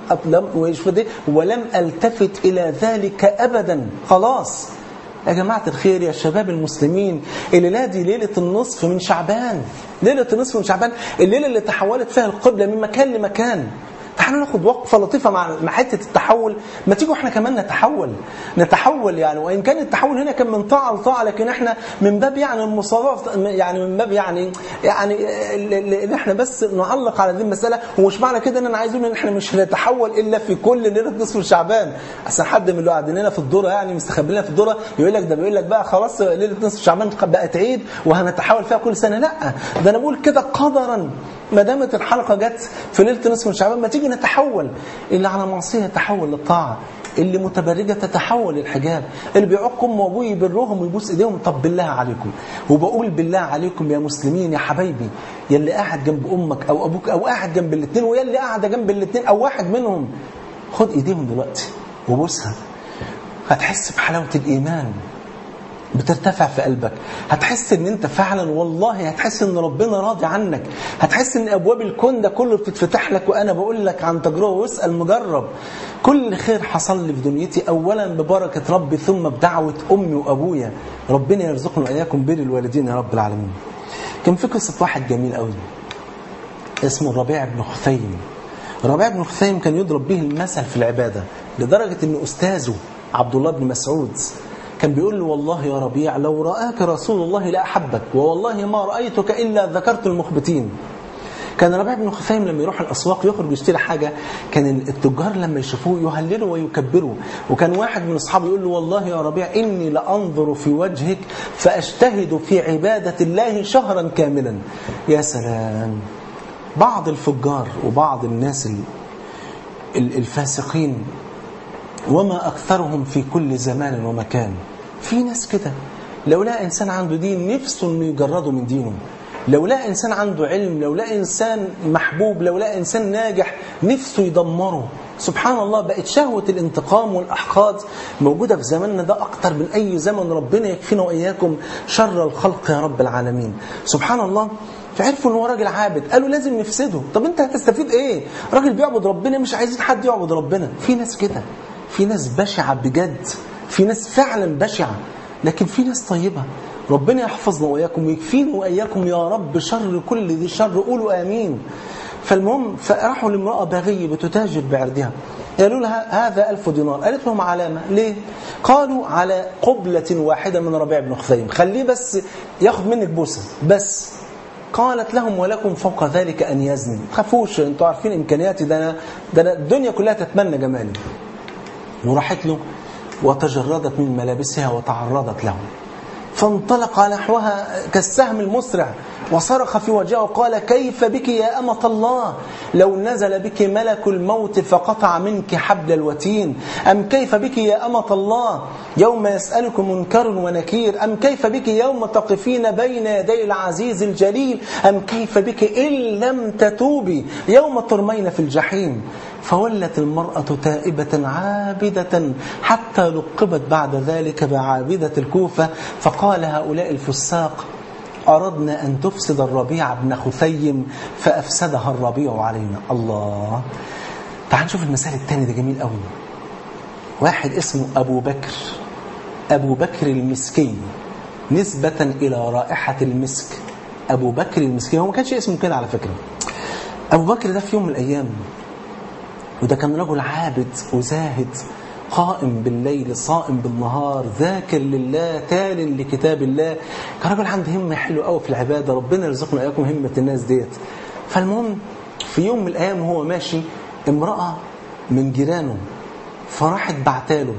ولم التفت إلى ذلك أبدا. خلاص يا جماعة الخير، يا شباب المسلمين، الليلة دي ليلة النصف من شعبان، ليلة النصف من شعبان، الليلة اللي تحولت فيها القبلة من مكان لمكان. تعالوا ناخد وقفة لطيفة مع حتة التحول. ما تيجوا احنا كمان نتحول يعني، وإن كان التحول هنا كان من طاعة لطاعة، لكن احنا من باب يعني المصادفة، يعني من باب يعني ان احنا بس نعلق على هذه المسألة. ومش معنى كده ان انا عايز اقول ان احنا مش هنتحول الا في كل ليلة نصف شعبان. اصل حد من اللي قاعدين لنا في الدورة يعني مستخبلنا في الدورة يقول لك ده، بيقول لك بقى خلاص ليلة نصف شعبان بقت عيد وهنتحول فيها كل سنة. لا، ده انا بقول كده قدرا، ما دامت الحلقة جت في ليلة نصف من شعبان ما تيجي نتحول. اللي على معصية يتحول للطاعة، اللي متبرجة تتحول للحجاب، اللي بيعق أم وأبوه يبرهم ويبوس إيديهم. طب بالله عليكم، وبقول بالله عليكم يا مسلمين يا حبايبي، يلي قاعد جنب أمك أو أبوك أو قاعد جنب الاثنين، ويلي قاعد جنب الاثنين أو واحد منهم، خد إيديهم دلوقتي وبوسها. هتحس بحلاوة الإيمان بترتفع في قلبك، هتحس ان انت فعلا والله هتحس ان ربنا راضي عنك، هتحس ان ابواب الكون ده كله بتتفتح لك. وانا بقول لك عن تجربه، واسال مجرب. كل خير حصل لي في دنيتي اولا ببركه ربي، ثم بدعوه امي وابويا. ربنا يرزقنا واياكم بر الوالدين يا رب العالمين. كان في قصه واحد جميل قوي اسمه الربيع بن خثيم. الربيع بن خثيم كان يضرب به المثل في العباده، لدرجه ان استاذه عبد الله بن مسعود كان بيقول له والله يا ربيع لو رآك رسول الله لأحبك، ووالله ما رأيتك إلا ذكرت المخبتين. كان ربيع بن خثيم لما يروح الأسواق يخرج يشتري حاجة، كان التجار لما يشوفوه يهللوا ويكبروا. وكان واحد من أصحابه يقول له والله يا ربيع إني لأنظر في وجهك فأجتهد في عبادة الله شهرا كاملا. يا سلام. بعض الفجار وبعض الناس الفاسقين وما أكثرهم في كل زمان ومكان، في ناس كده لو لا إنسان عنده دين نفسه إنه يجرده من دينه، لو لا إنسان عنده علم، لو لا إنسان محبوب، لو لا إنسان ناجح نفسه يدمره. سبحان الله، بقت شهوة الانتقام والأحقاد موجودة في زماننا ده أكتر من أي زمن. ربنا يكفينا وإياكم شر الخلق يا رب العالمين. سبحان الله. فعرفوا ان هو راجل عابد، قالوا لازم نفسده. طب انت هتستفيد ايه؟ راجل بيعبد ربنا، مش عايزين حد يعبد ربنا. في ناس كده، في ناس بشعة بجد، في ناس فعلا بشعة، لكن في ناس طيبة. ربنا يحفظنا وإياكم ويكفينا وإياكم يا رب شر كل ذي شر، قولوا آمين. فالمهم فراحوا لامرأة باغية بتتاجر بعرضها، قالوا لها هذا 1000 دينار. قالت لهم علامة ليه؟ قالوا على قبلة واحدة من ربيع بن خثيم، خليه بس ياخد منك بوسة بس. قالت لهم ولكم فوق ذلك أن يزني. خافوش، انتوا عارفين إمكانياتي، ده أنا الدنيا كلها تتمنى جمالي. وراحت له وتجردت من ملابسها وتعرضت له، فانطلق نحوها كالسهم المسرع وصرخ في وجهها وقال كيف بك يا أمة الله لو نزل بك ملك الموت فقطع منك حبل الوتين، أم كيف بك يا أمة الله يوم يسألك منكر ونكير، أم كيف بك يوم تقفين بين يدي العزيز الجليل، أم كيف بك إن لم تتوبي يوم ترمين في الجحيم. فولت المرأة تائبة عابدة حتى لقبت بعد ذلك بعابدة الكوفة. فقال هؤلاء الفساق أردنا أن تفسد الربيع بن خثيم فأفسدها الربيع علينا. الله. تعال نشوف المثال الثاني ده جميل قوي. واحد اسمه أبو بكر، أبو بكر المسكين، نسبة إلى رائحة المسك. أبو بكر المسكين، هو ما كانش اسمه كده على فكرة. أبو بكر ده في يوم من الأيام، وده كان رجل عابد وزاهد، قائم بالليل صائم بالنهار، ذاكر لله تال لكتاب الله، كان رجل عنده همة حلوة قوي في العبادة. ربنا يرزقنا إياكم همة الناس ديت. فالمهم في يوم من الأيام وهو ماشي، امرأة من جيرانه فراحت بعتاله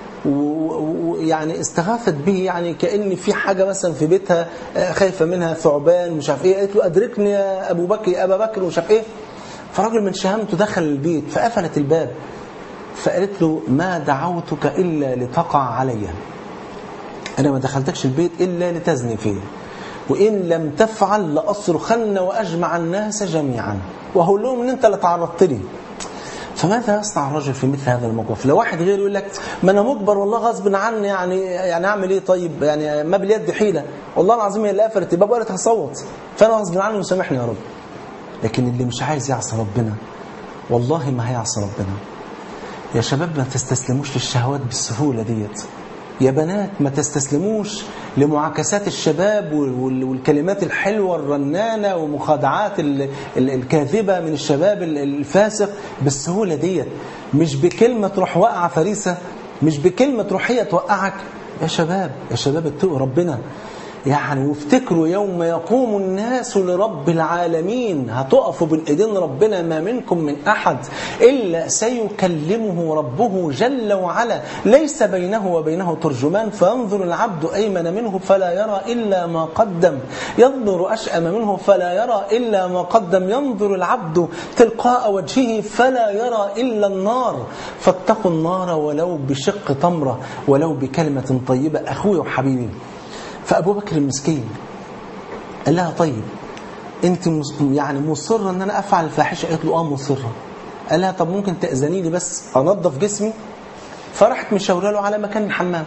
ويعني استغاثت به، يعني كأن في حاجة مثلا في بيتها خايفة منها، ثعبان مش عارف ايه. قالت له أدركني يا أبو بكر، يا أبا بكر مش عارف ايه. فراجل من شهامته دخل البيت فقفلت الباب، فقالت له ما دعوتك إلا لتقع علي، أنا ما دخلتكش البيت إلا لتزني فيه، وإن لم تفعل لأصرخن وأجمع الناس جميعا وهقول لهم إن أنت اللي تعرضت لي. فماذا يصنع الرجل في مثل هذا الموقف؟ لو واحد غيره يقول لك ما أنا مجبر والله غصب عني، يعني أعمل إيه؟ طيب يعني ما باليد حيلة، والله العظيم هي اللي قفلت الباب وقالت هصوت، فأنا غصب عني وسامحني يا رب. لكن اللي مش عايز يعصي ربنا والله ما هيعصي ربنا. يا شباب ما تستسلموش للشهوات بالسهولة ديت. يا بنات ما تستسلموش لمعاكسات الشباب والكلمات الحلوة الرنانة ومخادعات الكاذبة من الشباب الفاسق بالسهولة ديت. مش بكلمة تروح وقع فريسة، مش بكلمة تروح هي توقعك. يا شباب يا شباب اتقوا ربنا يعني، وافتكروا يوم يقوم الناس لرب العالمين، هتقفوا بين ايدين ربنا، ما منكم من احد الا سيكلمه ربه جل وعلا، ليس بينه وبينه ترجمان، فينظر العبد ايمن منه فلا يرى الا ما قدم، ينظر اشأم منه فلا يرى الا ما قدم، ينظر العبد تلقاء وجهه فلا يرى الا النار، فاتقوا النار ولو بشق تمره ولو بكلمه طيبه. اخوي وحبيبي، فأبو بكر المسكين قال لها طيب أنت يعني مصرة أن أنا أفعل الفاحشة؟ قالت له مصرة. قال لها طب ممكن تأذني لي بس أنظف جسمي؟ فرحت مشاورة له على مكان الحمام.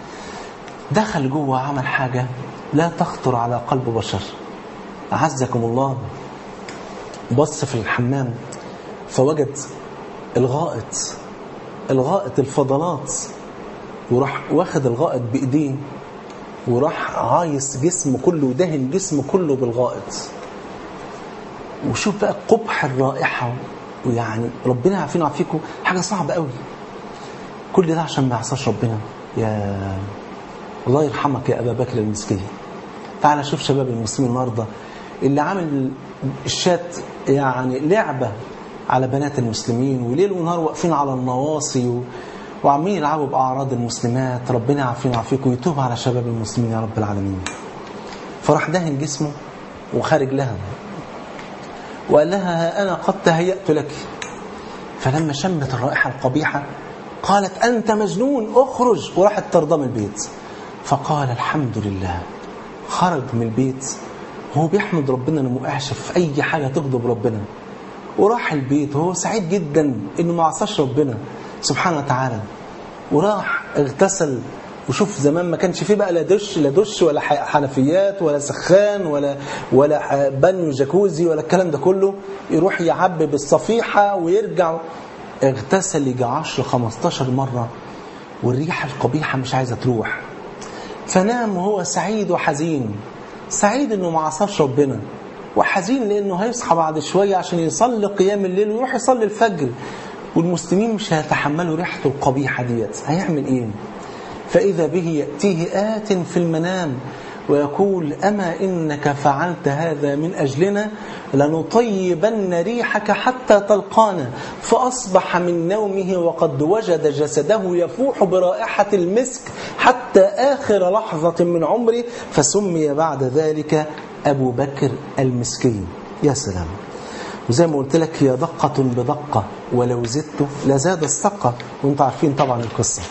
دخل جوه عمل حاجة لا تخطر على قلب بشر، أعزكم الله. بص في الحمام فوجد الغائط الفضلات، وراح واخد الغائط بإيديه وراح عايص جسمه كله ودهن جسمه كله بالغائط. وشوف بقى قبح الرائحة، ويعني ربنا يعافينا ويعافيكم، حاجة صعبة قوي. كل ده عشان ما يعصاش ربنا. يا الله يرحمك يا أبا بكر المسكين. تعال شوف شباب المسلمين النهارده اللي عامل الشات يعني لعبة على بنات المسلمين، وليل ونهار واقفين على النواصي وعمين يلعبوا بأعراض المسلمات. ربنا يعافينا ويعافيكم ويتوب على شباب المسلمين يا رب العالمين. فراح دهن جسمه وخارج لها وقال لها أنا قد تهيأت لك. فلما شمت الرائحة القبيحة قالت أنت مجنون اخرج، وراحت طردة من البيت. فقال الحمد لله. خرج من البيت وهو بيحمد ربنا انه ما وقعش في أي حاجة تغضب ربنا، وراح البيت وهو سعيد جدا انه ما عصاش ربنا سبحانه وتعالى. وراح اغتسل. وشوف زمان ما كانش فيه بقى لا دش ولا حنفيات ولا سخان ولا بانيو جاكوزي ولا الكلام ده كله. يروح يعبي بالصفيحة ويرجع. اغتسل يجي 10-15 مرة والريحة القبيحة مش عايزة تروح. فنام وهو سعيد وحزين، سعيد انه ما عصاش ربنا، وحزين لانه هيصحى بعد شوية عشان يصلي قيام الليل ويروح يصلي الفجر، والمسلمين مش هيتحملوا ريحته القبيحة ديت. هيعمل ايه؟ فإذا به يأتيه آت في المنام ويقول أما إنك فعلت هذا من أجلنا لنطيبن ريحك حتى تلقانا. فأصبح من نومه وقد وجد جسده يفوح برائحة المسك حتى آخر لحظة من عمره، فسمي بعد ذلك أبو بكر المسكين. يا سلام. وزي ما قلت لك هي دقة بدقة ولو زدت لزاد السقة، وانتم عارفين طبعا القصة.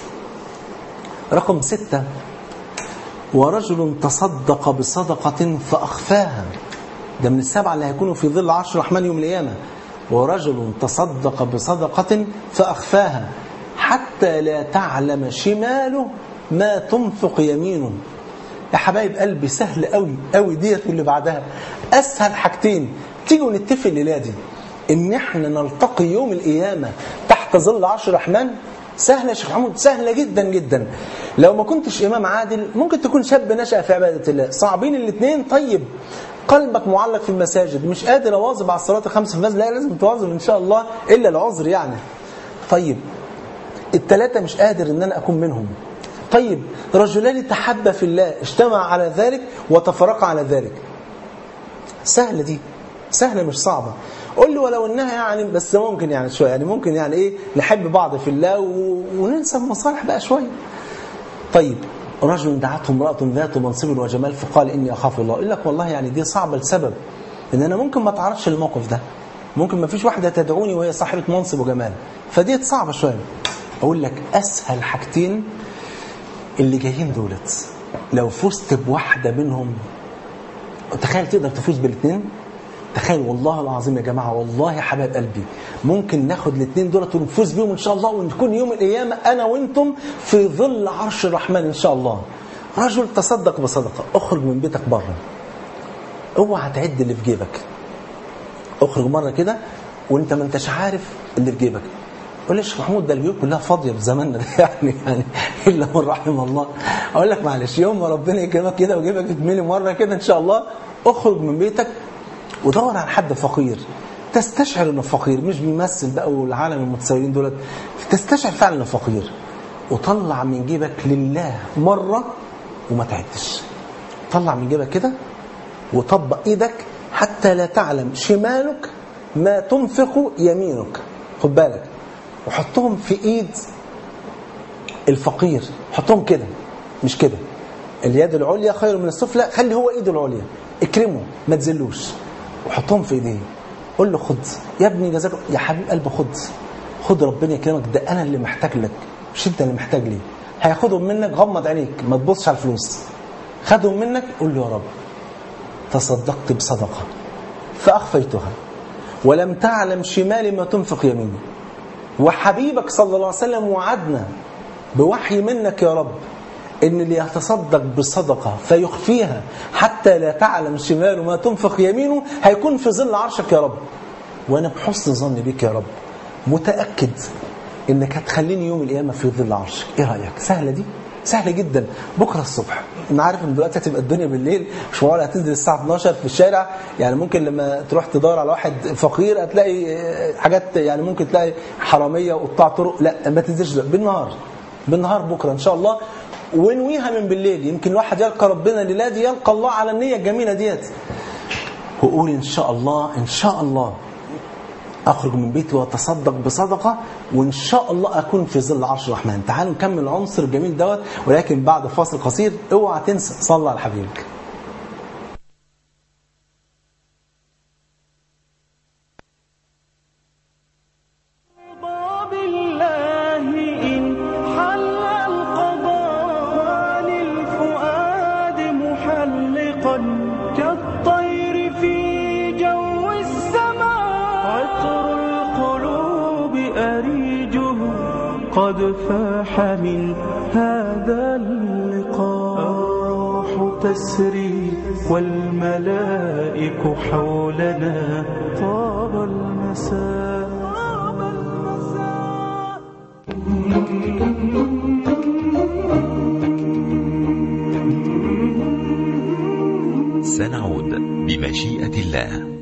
رقم 6، ورجل تصدق بصدقة فأخفاها. ده من 7 اللي هيكونوا في ظل عرش الرحمن يوم القيامة. ورجل تصدق بصدقة فأخفاها حتى لا تعلم شماله ما تنفق يمينه. يا حبايب قلبي سهل قوي قوي ديت واللي بعدها. اسهل حاجتين تيجوا نتفق الليله دي ان احنا نلتقي يوم القيامه تحت ظل عرش الرحمن. سهله يا شيخ محمود، سهله جدا جدا. لو ما كنتش امام عادل ممكن تكون شاب نشأ في عباده الله. صعبين الاثنين. طيب قلبك معلق في المساجد، مش قادر اواظب على الصلاه الخمس في المسجد، لا لازم تواظب ان شاء الله الا العذر يعني. طيب الثلاثه مش قادر ان انا اكون منهم. طيب رجلان تحبا في الله اجتمع على ذلك وتفرقا على ذلك. سهله دي، سهله مش صعبه. قول لي ولو انها يعني بس ممكن يعني شويه يعني ممكن يعني ايه نحب بعض في الله وننسى المصالح بقى شويه. طيب رجل دعته امرأة ذات منصب وجمال فقال إني أخاف الله. يقول لك والله يعني دي صعبة لسبب إن أنا ممكن ما تعرضش الموقف ده، ممكن ما فيش واحدة تدعوني وهي صاحبة منصب وجمال، فدي صعبة شوية. أقول لك أسهل حاجتين اللي جايين دولت، لو فزت بواحدة منهم تخيل تقدر تفوز بالاثنين. تخيل والله العظيم يا جماعة، والله يا حبايب قلبي ممكن ناخد الاثنين دولت ونفوز بيهم ان شاء الله، ونكون يوم القيامة انا وانتم في ظل عرش الرحمن ان شاء الله. رجل تصدق بصدقة، اخرج من بيتك بره، اوعى تعد اللي في جيبك. اخرج مرة كده وانت ما انتش عارف اللي في جيبك. قول لي يا شيخ محمود ده البيوت كلها فاضية في زماننا ده يعني الا من رحم الله. اقول لك معلش، يوم ما ربنا يكرمك كده وجيبك يتملي مرة كده ان شاء الله، اخرج من بيتك ودور على حد فقير تستشعر انه فقير، مش بيمثل بقى والعالم المتسولين دولت، تستشعر فعلا انه فقير، وطلع من جيبك لله مرة وما تعدش. طلع من جيبك كده وطبق ايدك حتى لا تعلم شمالك ما تنفق يمينك. خد بالك، وحطهم في ايد الفقير، حطهم كده مش كده. اليد العليا خير من السفلى، خلي هو ايده العليا، اكرمه ما تذلوش، وحطهم في ايديه. قول له خد يا ابني جزاك يا حبيب قلبي، خد ربنا يكرمك، ده انا اللي محتاج لك مش انت اللي محتاج لي. هياخدهم منك، غمض عينيك ما تبصش على الفلوس، خدهم منك قول له يا رب تصدقت بصدقه فاخفيتها ولم تعلم شمالي ما تنفق يميني. وحبيبك صلى الله عليه وسلم وعدنا بوحي منك يا رب ان اللي يتصدق بصدقه فيخفيها حتى لا تعلم شماله ما تنفق يمينه هيكون في ظل عرشك يا رب. وانا بحسن ظن بك يا رب متاكد انك هتخليني يوم القيامه في ظل عرشك. ايه رايك؟ سهله دي، سهله جدا. بكره الصبح انا عارف ان دلوقتي هتبقى الدنيا بالليل، مش معقول هتنزل الساعه 12 في الشارع، يعني ممكن لما تروح تدور على واحد فقير هتلاقي حاجات، يعني ممكن تلاقي حراميه وقطاع طرق. لا ما تنزلش بالنهار بكره ان شاء الله، ونويها من بالليل. يمكن الواحد يلقى ربنا الليله دي، يلقى الله على النيه الجميله ديت. وقول ان شاء الله اخرج من بيتي واتصدق بصدقه وان شاء الله اكون في ظل عرش الرحمن. تعالوا نكمل العنصر الجميل دوت، ولكن بعد فاصل قصير. اوعى تنسى صلى على حبيبك. قد فاح من هذا اللقاء الروح تسري والملائك حولنا طاب المساء. سنعود بمشيئة الله.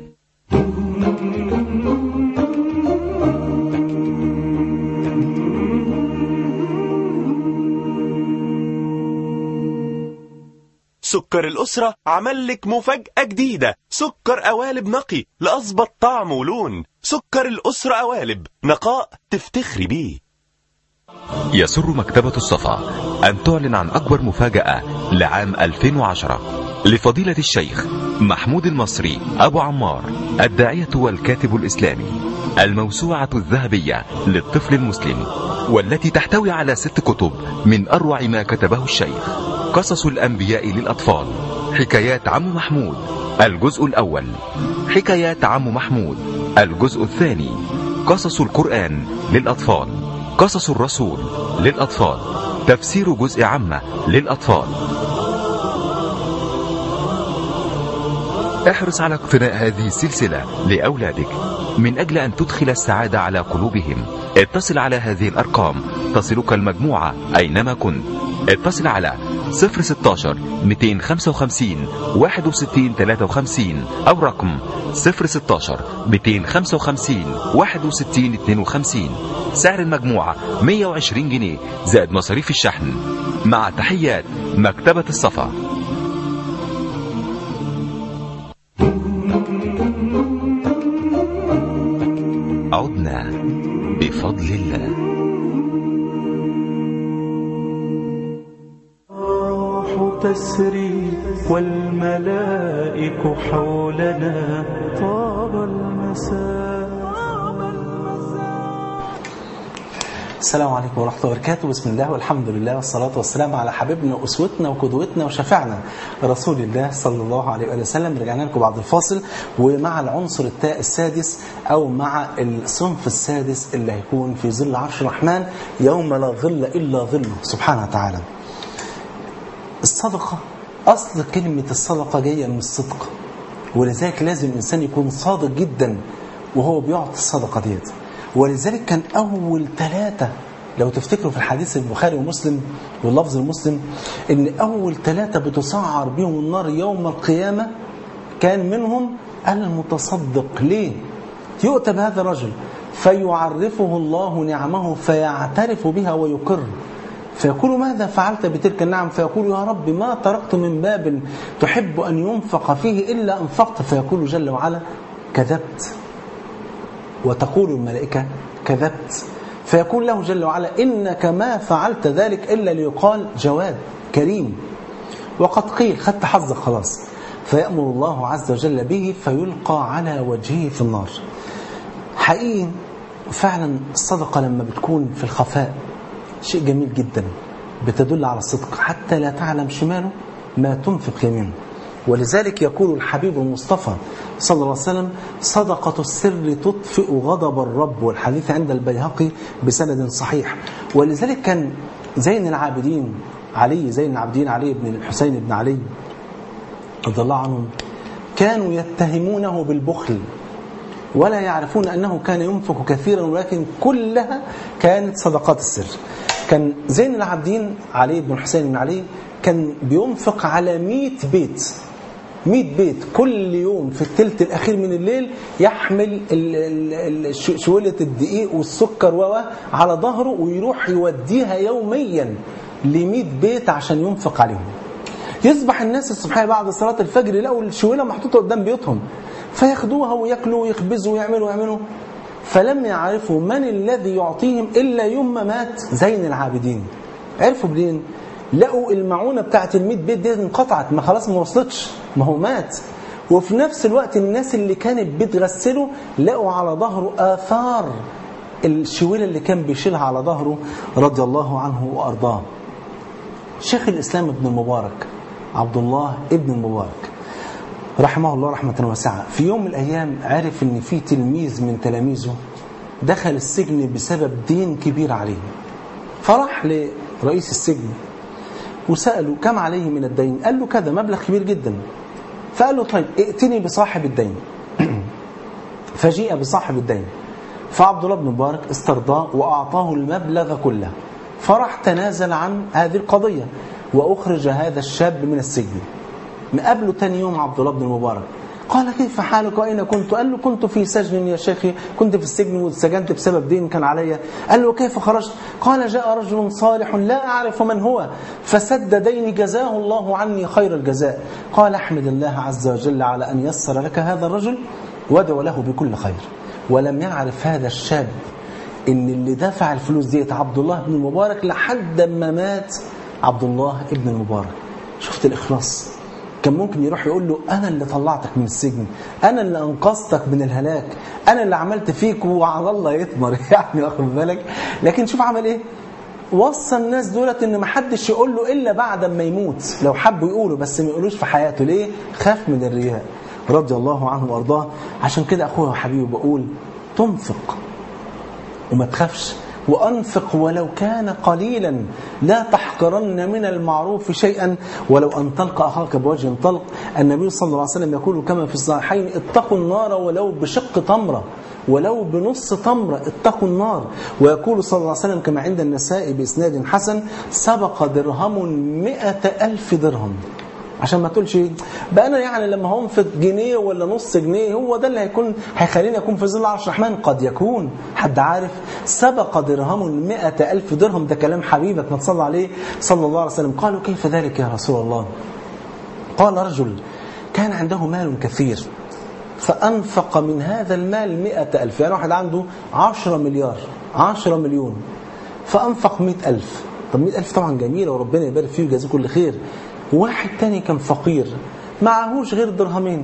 سكر الأسرة عمل لك مفاجأة جديدة، سكر قوالب نقي لأظبط طعم ولون. سكر الأسرة قوالب، نقاء تفتخري بيه. يسر مكتبة الصفا أن تعلن عن أكبر مفاجأة لعام 2010 لفضيلة الشيخ محمود المصري أبو عمار، الداعية والكاتب الإسلامي، الموسوعة الذهبية للطفل المسلم، والتي تحتوي على 6 كتب من أروع ما كتبه الشيخ. قصص الأنبياء للأطفال، حكايات عم محمود الجزء الأول، حكايات عم محمود الجزء الثاني، قصص القرآن للأطفال، قصص الرسول للأطفال، تفسير جزء عامة للأطفال. احرص على اقتناء هذه السلسلة لأولادك من أجل أن تدخل السعادة على قلوبهم. اتصل على هذه الأرقام تصلك المجموعة أينما كنت. اتصل على 016 255 61 53 أو رقم 016 255 61 52. سعر المجموعة 120 جنيه زائد مصاريف الشحن. مع تحيات مكتبة الصفا. عدنا بفضل الله. الروح تسري والملائك حولنا طاب المساء. السلام عليكم ورحمة الله وبركاته. بسم الله والحمد لله والصلاة والسلام على حبيبنا وأسوتنا وقدوتنا وشفعنا رسول الله صلى الله عليه وآله وسلم. رجعنا لكم بعد الفاصل ومع العنصر السادس أو مع الصنف السادس اللي هيكون في ظل عرش الرحمن يوم لا ظل إلا ظله سبحانه وتعالى. الصدقة، أصل كلمة الصدقة جاية من الصدق، ولذلك لازم الإنسان يكون صادق جدا وهو بيعطي الصدقة ديت. ولذلك كان أول 3 لو تفتكروا في الحديث البخاري ومسلم واللفظ المسلم إن أول 3 بتسعر بهم النار يوم القيامة كان منهم المتصدق. ليه؟ يؤتى بهذا الرجل فيعرفه الله نعمه فيعترف بها ويقر، فيقول ماذا فعلت بتلك النعم؟ فيقول يا رب ما تركت من باب تحب أن ينفق فيه إلا أنفقت. فيقول جل وعلا كذبت. وتقول الملائكة كذبت. فيقول له جل وعلا إنك ما فعلت ذلك إلا ليقال جواد كريم وقد قيل خدت حظك خلاص. فيأمر الله عز وجل به فيلقى على وجهه في النار. حقيقي فعلا الصدقة لما بتكون في الخفاء شيء جميل جدا، بتدل على الصدق حتى لا تعلم شماله ما تنفق يمينه. ولذلك يقول الحبيب المصطفى صلى الله عليه وسلم صدقة السر تطفئ غضب الرب، والحديث عند البيهقي بسند صحيح. ولذلك كان زين العابدين علي بن الحسين بن علي رضي الله عنهم كانوا يتهمونه بالبخل ولا يعرفون أنه كان ينفق كثيرا، ولكن كلها كانت صدقات السر. كان زين العابدين علي بن الحسين بن علي كان بينفق على 100 بيت كل يوم في الثلث الأخير من الليل، يحمل شويلة الدقيق والسكر على ظهره ويروح يوديها يوميا ل100 بيت عشان ينفق عليهم. يصبح الناس الصبح بعد صلاة الفجر يلاقوا الشويلة محطوطة قدام بيوتهم فياخدوها ويأكلوا ويخبزوا ويعملوا. فلم يعرفوا من الذي يعطيهم إلا يوم ما مات زين العابدين. عرفوا منين؟ لقوا المعونة بتاعت 100 بيت دي انقطعت، ما خلاص ما وصلتش، ما هو مات. وفي نفس الوقت الناس اللي كانت بتغسله لقوا على ظهره آثار الشويلة اللي كان بيشيلها على ظهره رضي الله عنه وأرضاه. شيخ الإسلام ابن المبارك عبد الله ابن المبارك رحمه الله رحمة واسعة في يوم من الأيام عرف ان في تلميذ من تلاميذه دخل السجن بسبب دين كبير عليه. فراح لرئيس السجن وسأله كم عليه من الدين؟ قال له كذا، مبلغ كبير جدا. فقال له طيب ائتني بصاحب الدين. فجيء بصاحب الدين، فعبد الله بن مبارك استرضاه وأعطاه المبلغ كله. فراح تنازل عن هذه القضية وأخرج هذا الشاب من السجن. مقابله تاني يوم عبد الله بن المبارك قال كيف حالك وأين كنت؟ قال له كنت في سجن يا شيخي، كنت في السجن واتسجنت بسبب دين كان عليا. قال له كيف خرجت؟ قال جاء رجل صالح لا أعرف من هو فسد ديني جزاه الله عني خير الجزاء. قال احمد الله عز وجل على أن يسر لك هذا الرجل وادعو له بكل خير. ولم يعرف هذا الشاب إن اللي دفع الفلوس ديت عبد الله بن المبارك لحد ما مات عبد الله بن المبارك. شفت الإخلاص؟ كان ممكن يروح يقول له أنا اللي طلعتك من السجن، أنا اللي أنقذتك من الهلاك، أنا اللي عملت فيك وعلى الله يثمر يعني واخد بالك. لكن شوف عمل إيه؟ وصى الناس دولت إن ما حدش يقول له إلا بعد ما يموت. لو حبوا يقولوا بس ما يقولوش في حياته. ليه؟ خاف من الرياء رضي الله عنه وأرضاه. عشان كده أخويا وحبيبي بقول تنفق وما تخافش، وأنفق ولو كان قليلا لا تحقر تحقرن من المعروف شيئا ولو أن تلقى أخاك بوجه طلق. النبي صلى الله عليه وسلم يقول كما في الصحيحين: اتقوا النار ولو بشق تمرة، ولو بنص تمرة، اتقوا النار. ويقول صلى الله عليه وسلم كما عند النسائي بإسناد حسن: سبق درهم 100,000 درهم. عشان ما تقولش بقى أنا يعني لما هنفق جنيه ولا نص جنيه هو ده اللي هيخليني أكون في ظل عرش الرحمن. قد يكون، حد عارف. سبق درهم 100,000 درهم، ده كلام حبيبك ما تصلى عليه صلى الله عليه وسلم. قالوا: كيف ذلك يا رسول الله؟ قال: رجل كان عنده مال كثير فأنفق من هذا المال 100,000. يعني واحد عنده 10 مليار 10 مليون فأنفق 100,000. طب 100,000 طبعا جميلة وربنا يبارك فيه ويجازيه كل خير. واحد تاني كان فقير معهوش غير درهمين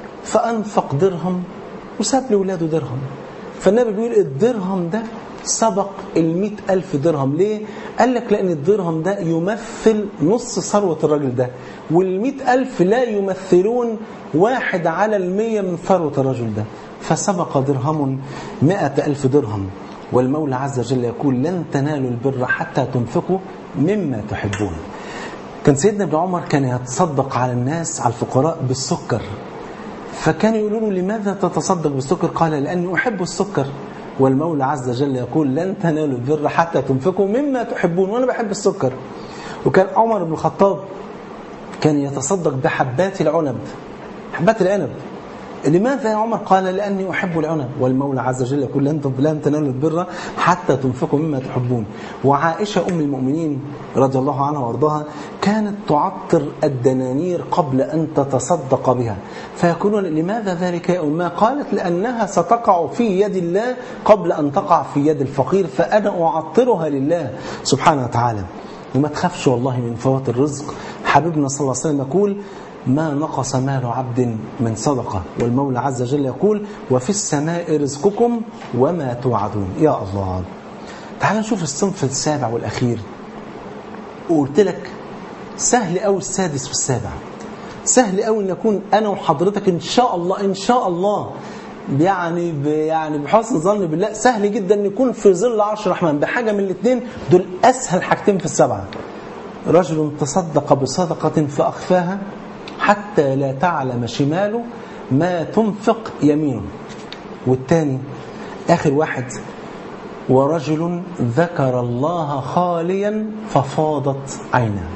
فأنفق درهم وساب لولاده درهم. فالنبي بيقول الدرهم ده سبق 100,000 درهم. ليه؟ قال لك لأن الدرهم ده يمثل نص ثروة الراجل ده، وال100,000 لا يمثلون 1/100 من ثروة الرجل ده. فسبق درهم 100,000 درهم. والمولى عز وجل يقول: لن تنالوا البر حتى تنفقوا مما تحبون. كان سيدنا ابن عمر كان يتصدق على الناس، على الفقراء، بالسكر. فكان يقولوا له: لماذا تتصدق بالسكر؟ قال: لأني أحب السكر. والمولى عز وجل يقول: لن تنالوا البر حتى تنفقوا مما تحبون، وأنا بحب السكر. وكان عمر بن الخطاب كان يتصدق بحبات العنب، حبات العنب. لماذا يا عمر؟ قال: لأني أحب العنب. والمولى عز وجل يقول: لن تنالوا البر حتى تنفقوا مما تحبون. وعائشة أم المؤمنين رضي الله عنها وارضاها كانت تعطر الدنانير قبل أن تتصدق بها، فيقولون: لماذا ذلك يا أمها؟ قالت: لأنها ستقع في يد الله قبل أن تقع في يد الفقير، فأنا أعطرها لله سبحانه وتعالى. وما تخافش والله من فوات الرزق. حبيبنا صلى الله عليه وسلم يقول: ما نقص مال عبد من صدقة. والمولى عز وجل يقول: وفي السماء رزقكم وما توعدون. يا الله. تعال نشوف الصنف السابع والأخير. وقلت لك سهل أوي السادس والسابع، سهل أوي أن يكون أنا وحضرتك إن شاء الله إن شاء الله يعني بحسن ظن بالله سهل جدا أن يكون في ظل عرش الرحمن بحاجة من الاثنين دول. أسهل حاجتين في السبعة: رجل تصدق بصدقة فأخفاها حتى لا تعلم شماله ما تنفق يمينه. والتاني آخر واحد: ورجل ذكر الله خاليا ففاضت عينه.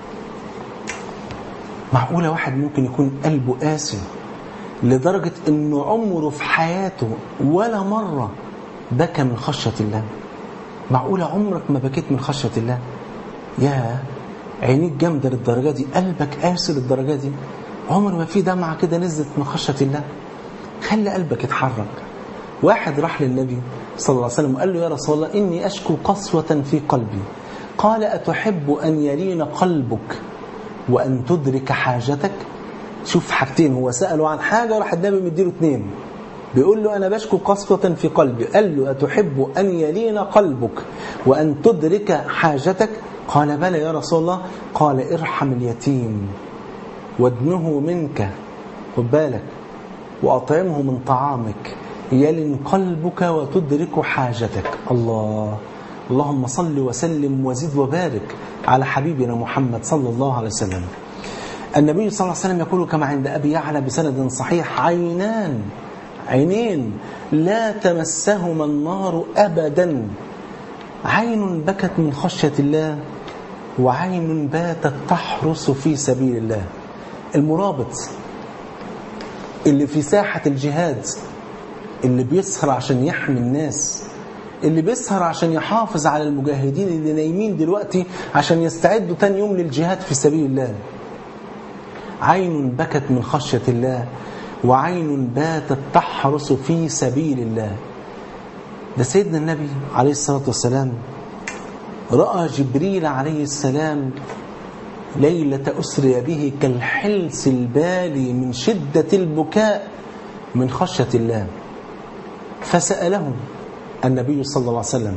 معقولة واحد ممكن يكون قلبه قاسي لدرجة أنه عمره في حياته ولا مرة بكى من خشية الله؟ معقولة عمرك ما بكيت من خشية الله؟ يا عينيك جامدة للدرجة دي، قلبك قاسي للدرجة دي، عمر ما في دمعة كده نزلت من خشية الله؟ خلي قلبك يتحرك. واحد راح للنبي صلى الله عليه وسلم وقال له: يا رسول الله إني أشكو قسوة في قلبي. قال: أتحب أن يلين قلبك وأن تدرك حاجتك؟ شوف حاجتين، هو سأله عن حاجة وراح النبي مديله اتنين. بيقول له: أنا بشكو قسوة في قلبي. قال له: أتحب أن يلين قلبك وأن تدرك حاجتك؟ قال: بلى يا رسول الله. قال: ارحم اليتيم وادنه منك، خد بالك، وأطعمه من طعامك يلن قلبك وتدرك حاجتك. الله. اللهم صل وسلم وزد وبارك على حبيبنا محمد صلى الله عليه وسلم. النبي صلى الله عليه وسلم يقول كما عند أبي يعلى بسند صحيح: عينين لا تمسهما النار أبدا، عين بكت من خشية الله وعين باتت تحرس في سبيل الله. المرابط اللي في ساحة الجهاد، اللي بيسهر عشان يحمي الناس، اللي بيسهر عشان يحافظ على المجاهدين اللي نايمين دلوقتي عشان يستعدوا تاني يوم للجهاد في سبيل الله. عين بكت من خشية الله وعين باتت تحرس في سبيل الله. ده سيدنا النبي عليه الصلاة والسلام رأى جبريل عليه السلام ليلة أسري به كالحلس البالي من شدة البكاء من خشية الله، فسأله النبي صلى الله عليه وسلم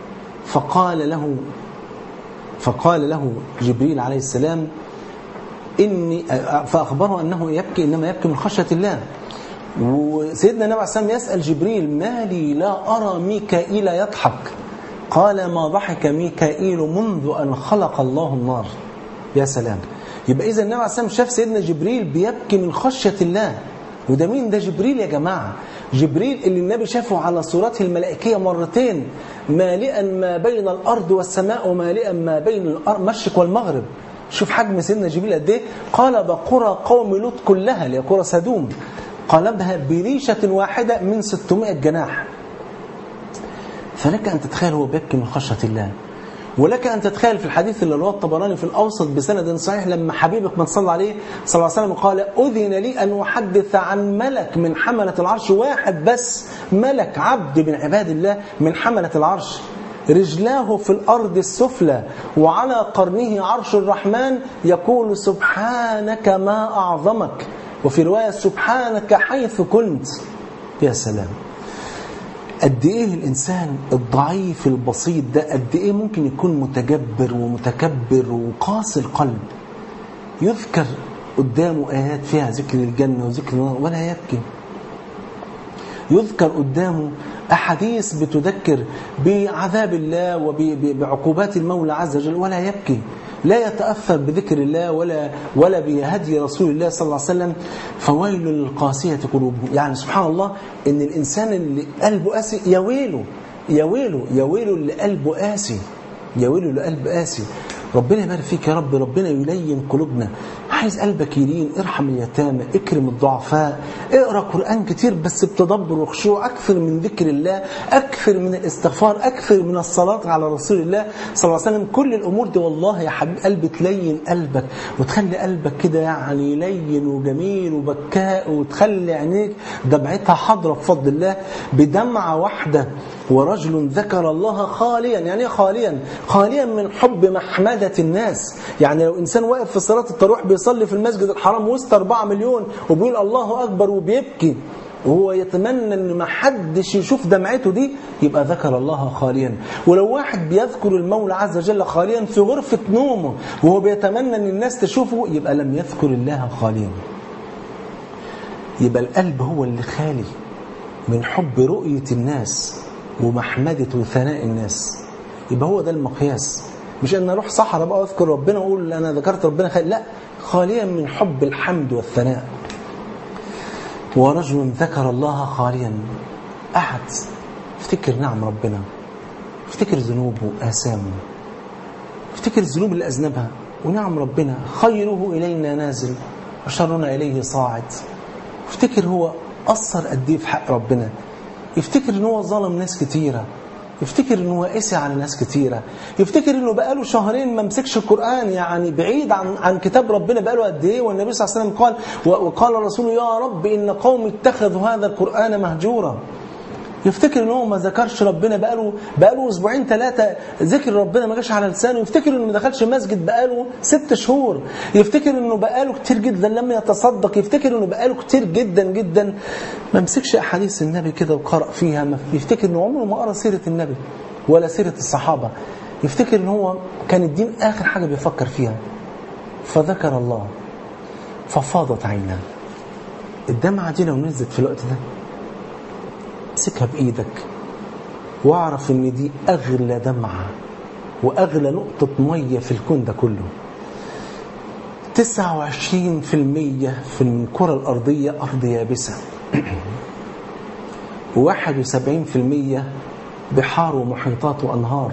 فقال له جبريل عليه السلام: فأخبره أنه يبكي، إنما يبكي من خشية الله. وسيدنا النبي عليه السلام يسأل جبريل: ما لي لا أرى ميكائيل يضحك؟ قال ما ضحك ميكائيل منذ أن خلق الله النار. يا سلام. يبقى إذا النبي عليه الصلاة والسلام شاف سيدنا جبريل بيبكي من خشية الله. وده مين؟ ده جبريل يا جماعة. جبريل اللي النبي شافه على صورته الملائكية مرتين، مالئا ما بين الأرض والسماء ومالئا ما بين المشرق والمغرب. شوف حجم سيدنا جبريل قد ايه. قلب قرى قوم لوط كلها، اللي هي قرى سدوم، قلبها بريشة واحدة من 600 جناح. فلك أن تتخيل هو بيبكي من خشية الله. ولك أن تتخيل في الحديث اللي رواه الطبراني في الأوسط بسند صحيح، لما حبيبك من صلى عليه صلى الله عليه وسلم قال أذن لي أن أحدث عن ملك من حملة العرش، واحد بس، ملك عبد من عباد الله من حملة العرش، رجلاه في الأرض السفلى وعلى قرنه عرش الرحمن، يقول سبحانك ما أعظمك، وفي رواية سبحانك حيث كنت. يا سلام. قد ايه الانسان الضعيف البسيط ده قد ايه ممكن يكون متجبر ومتكبر وقاسي القلب، يذكر قدامه ايات فيها ذكر الجنه وذكر النار ولا يبكي، يذكر قدامه احاديث بتذكر بعذاب الله وبعقوبات المولى عز وجل ولا يبكي، لا يتأثر بذكر الله ولا بهدي رسول الله صلى الله عليه وسلم. فويل للقاسية قلوبهم. يعني سبحان الله إن الإنسان اللي قلبه قاسي يويله اللي قلبه قاسي، يويله اللي قلبه قاسي. ربنا يبارك فيك يا رب، ربنا يلين قلوبنا. عايز قلبك يلين، ارحم اليتامى، اكرم الضعفاء، اقرأ قرآن كتير بس بتدبر وخشوع، أكثر من ذكر الله، أكثر من الاستغفار، أكثر من الصلاة على رسول الله صلى الله عليه وسلم. كل الأمور دي والله يا حبيب قلبي تلين قلبك وتخلي قلبك كده يعني لين وجميل وبكاء، وتخلي عينيك دمعتها حاضرة بفضل الله بدمعة واحدة. ورجل ذكر الله خاليا، يعني خاليا من حب محمدة الناس. يعني لو إنسان واقف في صلاة التراويح بيصلي في المسجد الحرام وسط 4 مليون وبيقول الله أكبر وبيبكي وهو يتمنى أن ما حدش يشوف دمعته دي، يبقى ذكر الله خاليا. ولو واحد بيذكر المولى عز وجل خاليا في غرفة نومه وهو بيتمنى أن الناس تشوفه، يبقى لم يذكر الله خاليا. يبقى القلب هو اللي خالي من حب رؤية الناس ومحمدة وثناء الناس. يبقى هو ده المقياس، مش أن أروح صحراء بقى أذكر ربنا وأقول أنا ذكرت ربنا خالي، لا، خاليا من حب الحمد والثناء. ورجل ذكر الله خاليا، أحد افتكر نعم ربنا، افتكر ذنوبه وآثامه، افتكر الذنوب اللي أذنبها ونعم ربنا، خيره إلينا نازل وشرنا إليه صاعد. افتكر هو قصر قد ايه في حق ربنا، يفتكر ان هو ظلم ناس كتيرة، يفتكر ان هو قسي على ناس كتيرة، يفتكر انه بقاله شهرين ما مسكش القرآن، يعني بعيد عن كتاب ربنا بقاله قد ايه. والنبي صلى الله عليه وسلم قال وقال الرسول يا رب ان قوم اتخذوا هذا القرآن مهجورا. يفتكر ان هو ما ذكرش ربنا بقاله اسبوعين 3 ذكر ربنا ما جاش على لسانه، يفتكر انه ما دخلش مسجد بقاله 6 شهور، يفتكر انه بقاله كتير جدا لم يتصدق، يفتكر انه بقاله كتير جدا جدا ما مسكش احاديث النبي كده وقرأ فيها، يفتكر انه عمره ما قرأ سيرة النبي ولا سيرة الصحابة، يفتكر ان هو كان الدين اخر حاجة بيفكر فيها. فذكر الله ففاضت عيناه. الدمعة دي لو نزلت في الوقت ده امسكها بإيدك واعرف ان دي أغلى دمعة وأغلى نقطة مية في الكون ده كله. 29% في الكرة الأرضية أرض يابسة، 71% بحار ومحيطات وأنهار.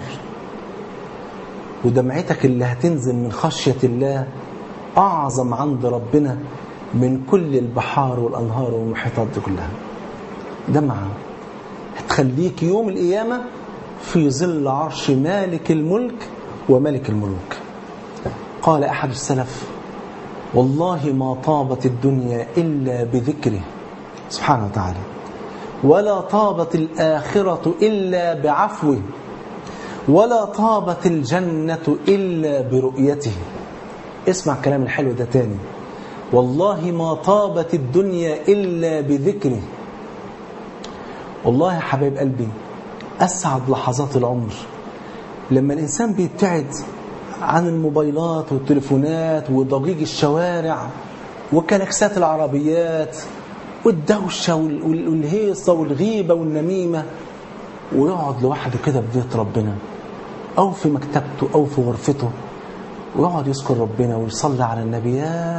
ودمعتك اللي هتنزل من خشية الله أعظم عند ربنا من كل البحار والأنهار والمحيطات دي كلها. دمعة هتخليك يوم القيامة في ظل عرش مالك الملك وملك الملوك. قال أحد السلف والله ما طابت الدنيا إلا بذكره سبحانه وتعالى، ولا طابت الآخرة إلا بعفوه، ولا طابت الجنة إلا برؤيته. اسمع كلام الحلو ده تاني، والله ما طابت الدنيا إلا بذكره. والله يا حبايب قلبي أسعد لحظات العمر لما الإنسان بيبتعد عن الموبايلات والتليفونات وضجيج الشوارع وكلاكسات العربيات والدوشة والهيصة والغيبة والنميمة، ويقعد لوحده كده في بيت ربنا أو في مكتبته أو في غرفته ويقعد يذكر ربنا ويصلي على النبي،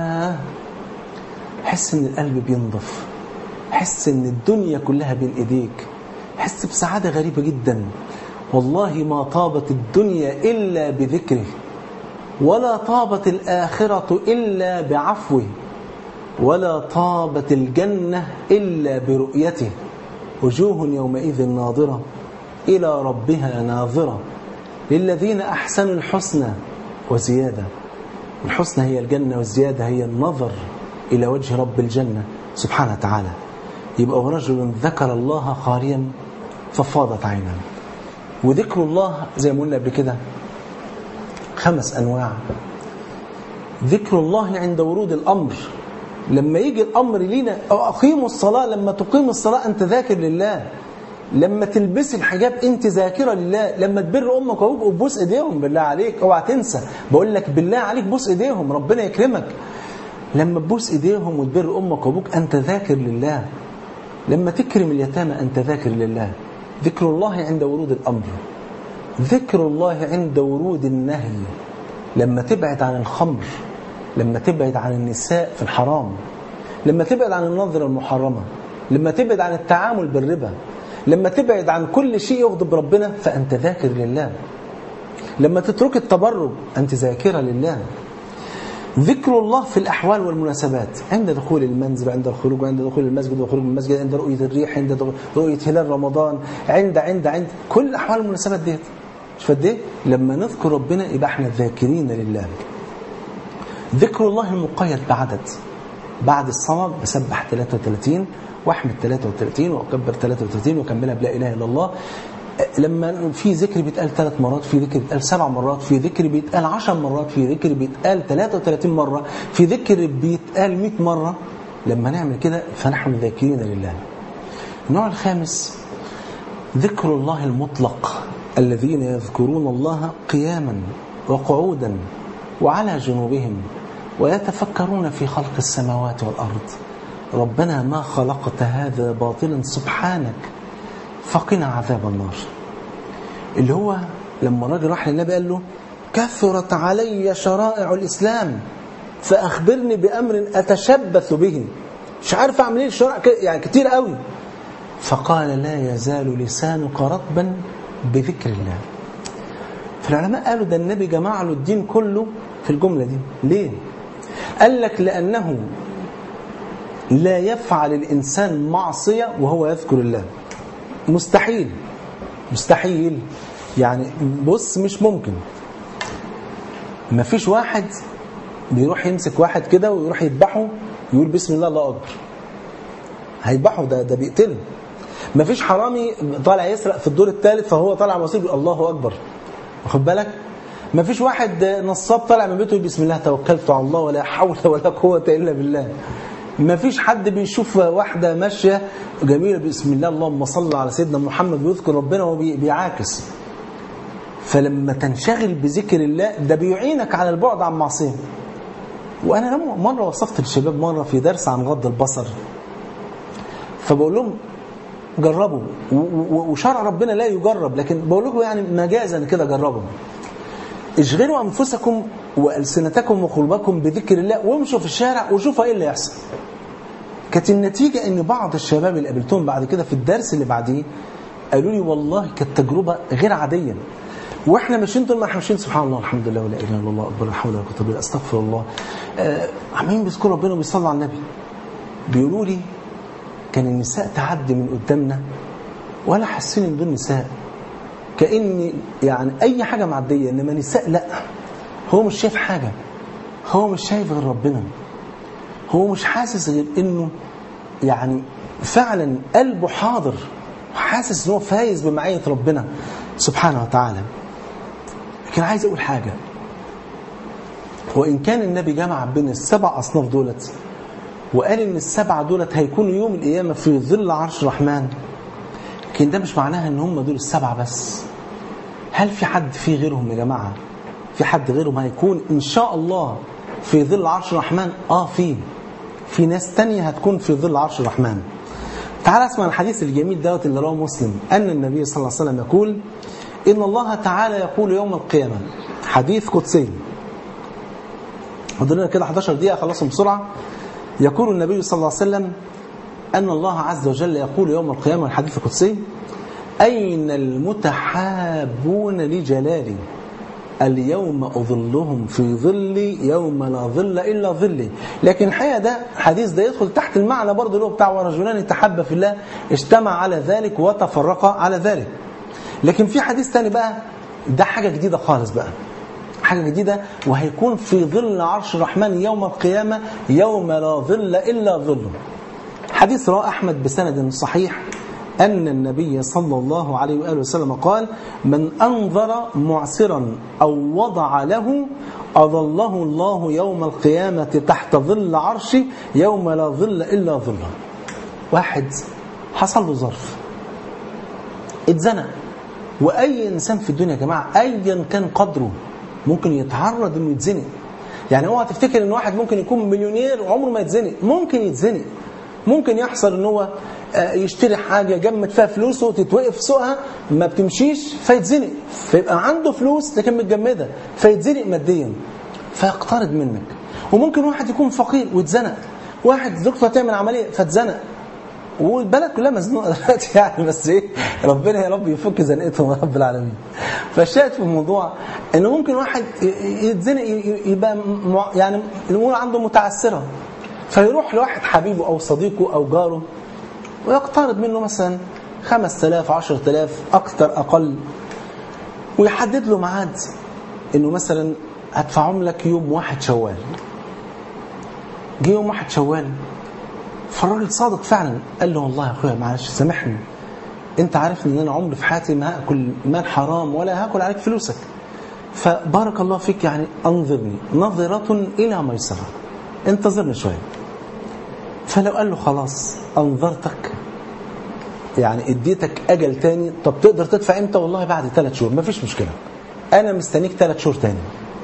حس إن القلب بينضف، حس إن الدنيا كلها بين إيديك، حس بسعادة غريبة جدا. والله ما طابت الدنيا إلا بذكره، ولا طابت الآخرة إلا بعفوه، ولا طابت الجنة إلا برؤيته. وجوه يومئذ ناظرة إلى ربها ناظرة للذين أحسنوا الحسنى وزيادة. الحسنى هي الجنة والزيادة هي النظر إلى وجه رب الجنة سبحانه وتعالى. يبقى ورجل ذكر الله خاليا ففاضت عيناه. وذكر الله زي ما قلنا قبل كده 5 أنواع. ذكر الله عند ورود الأمر، لما يجي الأمر لينا، أو أقيموا الصلاة، لما تقيم الصلاة أنت ذاكر لله، لما تلبس الحجاب أنت ذاكرة لله، لما تبر أمك وأبوك وبوس إيديهم بالله عليك، اوعى تنسى، بقول لك بالله عليك بوس إيديهم ربنا يكرمك. لما تبوس إيديهم وتبر أمك وأبوك أنت ذاكر لله. لما تكرم اليتامى أنت ذاكر لله. ذكر الله عند ورود الأمر، ذكر الله عند ورود النهي، لما تبعد عن الخمر، لما تبعد عن النساء في الحرام، لما تبعد عن النظرة المحرمة، لما تبعد عن التعامل بالربا، لما تبعد عن كل شيء يغضب ربنا فأنت ذاكر لله. لما تترك التبرج أنت ذاكرة لله. ذكر الله في الأحوال والمناسبات، عند دخول المنزل، عند الخروج، عند دخول المسجد وخروج من المسجد، عند رؤية الريح، عند رؤية هلال رمضان، عند كل الأحوال والمناسبات ديت. مش قد ايه؟ لما نذكر ربنا يبقى احنا ذاكرين لله. ذكر الله المقيد بعدد، بعد الصلاة بسبح 33 واحمد 33 واكبر 33 واكملها بلا اله الا الله. لما في ذكر بيتقال 3 مرات، في ذكر بيتقال 7 مرات، في ذكر بيتقال 10 مرات، في ذكر بيتقال 33 مرة، في ذكر بيتقال 100 مرة. لما نعمل كده فنحن ذاكرين لله. النوع الخامس ذكر الله المطلق، الذين يذكرون الله قياما وقعودا وعلى جنوبهم ويتفكرون في خلق السماوات والأرض. ربنا ما خلقت هذا باطلا سبحانك فقنا عذاب النار. اللي هو لما الراجل راح للنبي قال له كثرت علي شرائع الإسلام فأخبرني بأمر أتشبث به، مش عارف أعمل إيه، الشرائع يعني كتير قوي. فقال لا يزال لسانك رطبا بذكر الله. فالعلماء قالوا ده النبي جمع له الدين كله في الجملة دي. ليه؟ قال لك لأنه لا يفعل الإنسان معصية وهو يذكر الله، مستحيل، مستحيل. يعني بص مش ممكن. ما فيش واحد بيروح يمسك واحد كده ويروح يذبحه يقول بسم الله الله أكبر، هيذبحه، ده بيقتله. ما فيش حرامي طالع يسرق في الدور الثالث فهو طالع مصيبه الله أكبر، واخد بالك؟ ما فيش واحد نصاب طالع من بيته بسم الله توكلت على الله ولا حول ولا قوة إلا بالله. ما فيش حد بيشوف واحدة ماشية جميلة بسم الله اللهم صل على سيدنا محمد ويذكر ربنا وبيعاكس. فلما تنشغل بذكر الله ده بيعينك على البعد عن معصية. وأنا مرة وصفت للشباب مرة في درس عن غض البصر، فبقول لهم جربوا، وشرع ربنا لا يجرب، لكن بقول لكم يعني مجازا كده جربوا. اشغلوا أنفسكم وألسنتكم وقلوبكم بذكر الله وامشوا في الشارع وشوفوا ايه اللي يحصل. كانت النتيجة ان بعض الشباب اللي قابلتهم بعد كده في الدرس اللي بعديه قالوا لي والله كانت تجربة غير عادية، واحنا ماشيين طول ما احنا ماشيين سبحان الله الحمد لله ولا اله الا الله اكبر لا حول ولا قوه الا بالله استغفر الله، عمالين بيذكروا ربنا وبيصلوا على النبي. بيقولوا لي كان النساء تعدي من قدامنا ولا حاسين ان دول نساء، كأن يعني اي حاجه معديه، انما نساء لا، هو مش شايف حاجه، هو مش شايف غير ربنا، هو مش حاسس غير انه يعني فعلا قلبه حاضر، حاسس ان هو فايز بمعيه ربنا سبحانه وتعالى. لكن عايز اقول حاجه، وان كان النبي جمع بين السبع اصناف دولت وقال ان السبعه دولت هيكونوا يوم القيامه في ظل عرش الرحمن، لكن ده مش معناها ان هم دول السبعه بس. هل في حد في غيرهم يا جماعه؟ في حد غيرهم هيكون ان شاء الله في ظل عرش الرحمن؟ في ناس تانية هتكون في ظل عرش الرحمن. تعال اسمع الحديث الجميل دوت اللي رواه مسلم، أن النبي صلى الله عليه وسلم يقول إن الله تعالى يقول يوم القيامة، حديث قدسي، فضلنا كده 11 دقيقة خلصهم بسرعة. يقول النبي صلى الله عليه وسلم أن الله عز وجل يقول يوم القيامة، الحديث القدسي: أين المتحابون لجلالي اليوم أظلهم في ظلي يوم لا ظل إلا ظلي. لكن الحقيقة ده حديث ده يدخل تحت المعنى برضه اللي هو بتاع ورجلان تحابا في الله اجتمع على ذلك وتفرقا على ذلك. لكن في حديث تاني بقى، ده حاجة جديدة خالص بقى، حاجة جديدة، وهيكون في ظل عرش الرحمن يوم القيامة يوم لا ظل إلا ظله. حديث رواه أحمد بسند صحيح أن النبي صلى الله عليه وآله وسلم قال: من أنظر معسرا أو وضع له أظله الله يوم القيامة تحت ظل عرشه يوم لا ظل إلا ظله. واحد حصل له ظرف، اتزنق، وأي إنسان في الدنيا يا جماعة أيا كان قدره ممكن يتعرض إنه يتزنق. يعني اوعى تفتكر إن واحد ممكن يكون مليونير وعمره ما يتزنق، ممكن يتزنق، ممكن يحصل إن هو يشتري حاجة جمد فيها فلوسه وتتوقف سوقها ما بتمشيش فيتزنق، فيبقى عنده فلوس لكن متجمدة فيتزنق ماديا فيقترض منك. وممكن واحد يكون فقير ويتزنق، واحد زوجته هتعمل عملية فاتزنق، والبلد كلها مزنوقة دلوقتي يعني، بس ايه، ربنا يا رب يفك زنقتهم يا رب العالمين. فالشاهد في الموضوع انه ممكن واحد يتزنق يبقى يعني الامور عنده متعسرة، فيروح لواحد حبيبه او صديقه او جاره ويقترض منه مثلا 5000 10,000 أكثر أقل، ويحدد له ميعاد إنه مثلا هدفعهم لك يوم 1 شوال. جه يوم 1 شوال، فالراجل صادق فعلا، قال له والله يا أخويا معلش سامحني، أنت عارف إن أنا عمري في حياتي ما هأكل مال حرام ولا هأكل عليك فلوسك، فبارك الله فيك يعني أنظرني نظرة إلى ميسرة، انتظرني شوية. فلو قال له خلاص أنظرتك، يعني اديتك أجل تاني، طب تقدر تدفع امتى؟ والله بعد 3 شهور، مفيش مشكلة، أنا مستنيك 3 شهور تاني.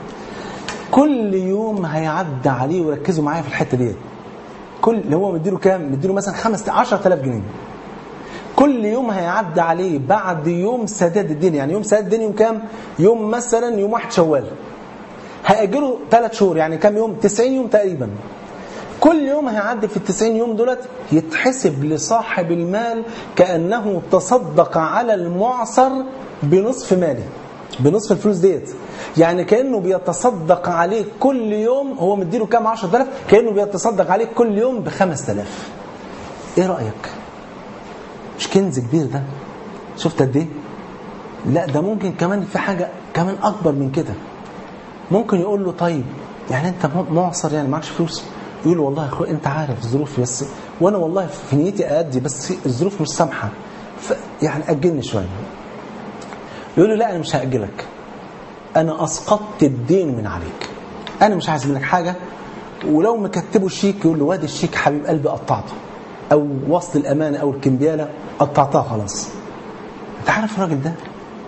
كل يوم هيعدى عليه، وركزوا معايا في الحتة دي، كل اللي هو مديله كام؟ مديله مثلا 10,000 جنيه. كل يوم هيعدى عليه بعد يوم سداد الدين، يعني يوم سداد الدين يوم كام؟ يوم مثلا يوم 1 شوال، هيأجله 3 شهور، يعني كام يوم؟ 90 يوم تقريبا. كل يوم هيعدي في 90 يوم دولت يتحسب لصاحب المال كأنه تصدق على المعسر بنصف ماله، بنصف الفلوس ديت، يعني كأنه بيتصدق عليه كل يوم، هو مديله كام؟ 10,000، كأنه بيتصدق عليه كل يوم ب5,000. ايه رأيك؟ مش كنز كبير ده؟ شفت قد ايه؟ لا ده ممكن كمان في حاجة كمان أكبر من كده. ممكن يقول له طيب يعني أنت معسر يعني معكش فلوس، يقول له والله يا أخوي أنت عارف ظروفي، بس وأنا والله في نيتي أأدي بس الظروف مش سامحة، يعني أجلني شوية. يقول له لا أنا مش هأجلك، أنا أسقطت الدين من عليك، أنا مش عايز منك حاجة، ولو مكتبه الشيك يقول له وادي الشيك حبيب قلبي قطعته، أو وصل الأمانة أو الكمبيالة قطعتها خلاص. أنت عارف الراجل ده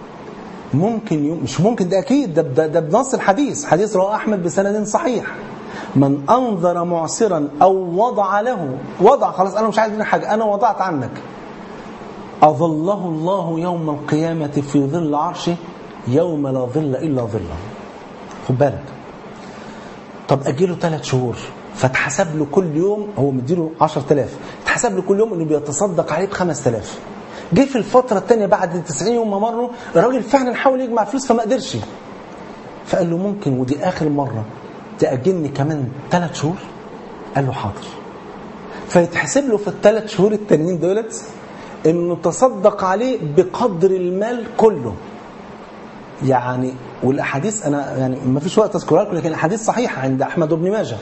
ممكن يوم، مش ممكن ده أكيد، ده بنص الحديث، حديث رواه أحمد بسند صحيح: من أنظر معسرا أو وضع له، وضع خلاص أنا مش عايز منك حاجة، أنا وضعت عنك، أظله الله يوم القيامة في ظل عرشه يوم لا ظل إلا ظله. خد بالك. طب أجيله 3 شهور، فتحسب له كل يوم، هو مديله 10,000، تحسب له كل يوم إنه بيتصدق عليه ب5,000. جه في الفترة الثانية بعد 90 يوم ما مروا، الراجل فعلا حاول يجمع فلوس فما قدرش، فقال له ممكن ودي آخر مرة تأجلني كمان 3 شهور؟ قال له حاضر. فيتحسب له في ال3 شهور التانيين دولت إنه تصدق عليه بقدر المال كله. يعني والأحاديث أنا يعني ما فيش وقت أذكرها لكم، لكن الأحاديث صحيحة عند أحمد وابن ماجه.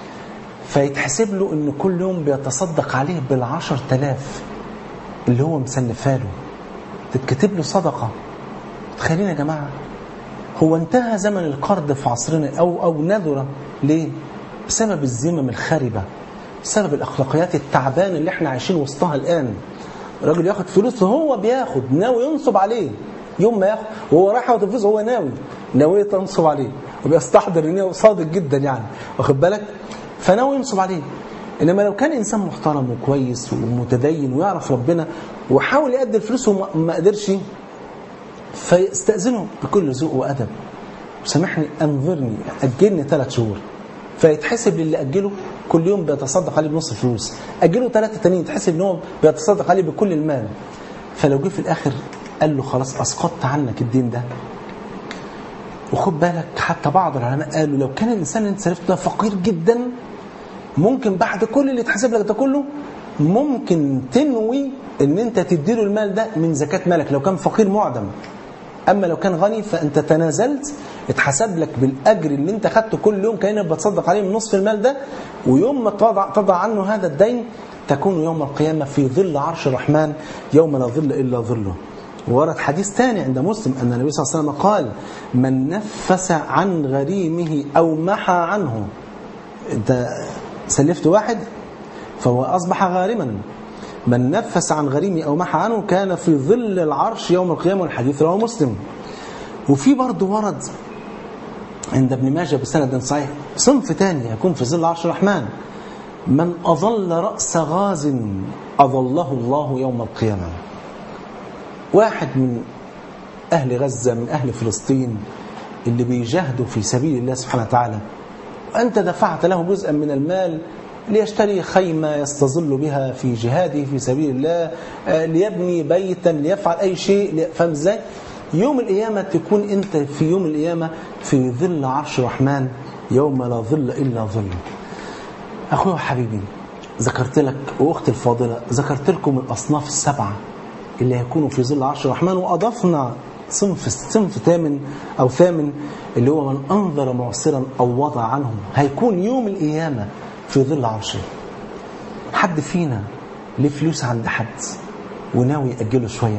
فيتحسب له إنه كل يوم بيتصدق عليه بال10,000 اللي هو مسلفها له، تتكتب له صدقة. تخيلين يا جماعة، هو انتهى زمن القرض في عصرنا أو نذر. ليه؟ بسبب الذمم الخاربة، بسبب الأخلاقيات التعبانة اللي احنا عايشين وسطها الآن. الراجل ياخد فلوس وهو بياخد ناوي ينصب عليه، يوم ما ياخد وهو رايح ياخد فلوس هو ناوي تنصب عليه، وبيستحضر ان هو صادق جدا يعني، واخد بالك، فناوي ينصب عليه. إنما لو كان إنسان محترم وكويس ومتدين ويعرف ربنا وحاول يأدي الفلوس وما قدرش، فيستأذنه بكل ذوق وأدب، سامحني أنظرني أجلني 3 شهور، فيتحسب للي أجله كل يوم بيتصدق عليه بنص فلوس، أجله 3 تانيين يتحسب إنه بيتصدق عليه بكل المال. فلو جه في الآخر قال له خلاص أسقطت عنك الدين ده. وخد بالك حتى بعض العلماء قالوا لو كان الإنسان اللي انت سلفته ده فقير جدا، ممكن بعد كل اللي يتحسب لك ده كله ممكن تنوي ان انت تديله المال ده من زكاة مالك لو كان فقير معدم. اما لو كان غني فانت تنازلت، اتحسب لك بالاجر اللي انت خدته كل يوم كأنك بتصدق عليه من نصف المال ده، ويوم ما تضع عنه هذا الدين تكون يوم القيامة في ظل عرش الرحمن يوم لا ظل إلا ظله. وورد حديث ثاني عند مسلم أن النبي صلى الله عليه وسلم قال من نفس عن غريمه أو محى عنه، انت سلفت واحد فهو أصبح غارما، من نفس عن غريمه أو محى عنه كان في ظل العرش يوم القيامة، والحديث رواه مسلم. وفي برضه ورد عند ابن ماجه بسند صحيح صنف ثاني يكون في ظل عرش الرحمن، من أظل رأس غاز أظله الله يوم القيامة. واحد من أهل غزة من أهل فلسطين اللي بيجاهدوا في سبيل الله سبحانه وتعالى، وأنت دفعت له جزءا من المال ليشتري خيمة يستظل بها في جهاده في سبيل الله، ليبني بيتا، ليفعل أي شيء، فهم ازاي؟ يوم القيامة تكون أنت في يوم القيامة في ظل عرش الرحمن يوم لا ظل إلا ظله. أخوي وحبيبي، ذكرت لك وأختي الفاضلة ذكرت لكم الأصناف السبعة اللي هيكونوا في ظل عرش الرحمن، وأضفنا صنف ثامن اللي هو من أنظر معسرا أو وضع عنه، هيكون يوم القيامة في ظل عرشه. حد فينا ليه فلوس عند حد وناوي يأجله شوية،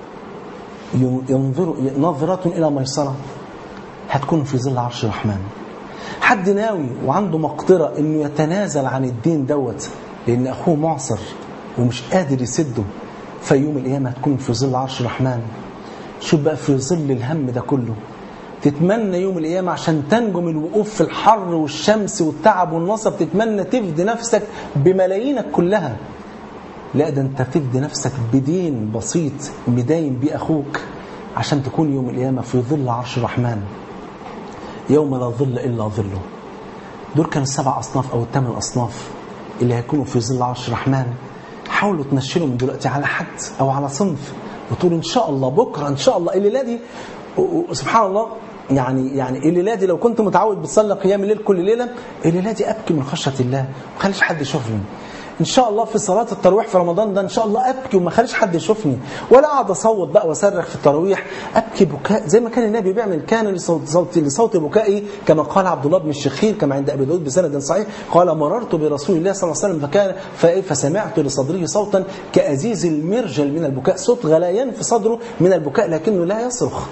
ينظر نظرة إلى ميسرة، هتكون في ظل عرش الرحمن. حد ناوي وعنده مقدرة إنه يتنازل عن الدين دوت لأن أخوه معسر ومش قادر يسده، في يوم القيامة هتكون في ظل عرش الرحمن. شوف بقى في ظل الهم ده كله تتمنى يوم القيامة عشان تنجم الوقوف في الحر والشمس والتعب والنصب، تتمنى تفدي نفسك بملايينك كلها. لا، ده انت تفدي نفسك بدين بسيط مداين بيه أخوك عشان تكون يوم القيامة في ظل عرش الرحمن يوم لا ظل إلا ظله. دول كانوا 7 أصناف أو 8 أصناف اللي هيكونوا في ظل عرش الرحمن. حاولوا تنشلوا من دلوقتي على حد أو على صنف وتقول إن شاء الله بكرة إن شاء الله الليلة دي. سبحان الله، يعني الليلة دي لو كنت متعود بتصلي قيام الليل كل ليلة، الليلة دي أبكي من خشية الله ما خليش حد يشوفني. إن شاء الله في صلاة التراويح في رمضان ده إن شاء الله أبكي وما خليش حد يشوفني، ولا أقعد أصوت بقى وأصرخ في التراويح، أبكي بكاء زي ما كان النبي بيعمل. كان لصوت بكائي كما قال عبد الله بن الشخير كما عند أبي داود بسند صحيح، قال مررت برسول الله صلى الله عليه وسلم فسمعت لصدره صوتا كأزيز المرجل من البكاء، صوت غليان في صدره من البكاء لكنه لا يصرخ.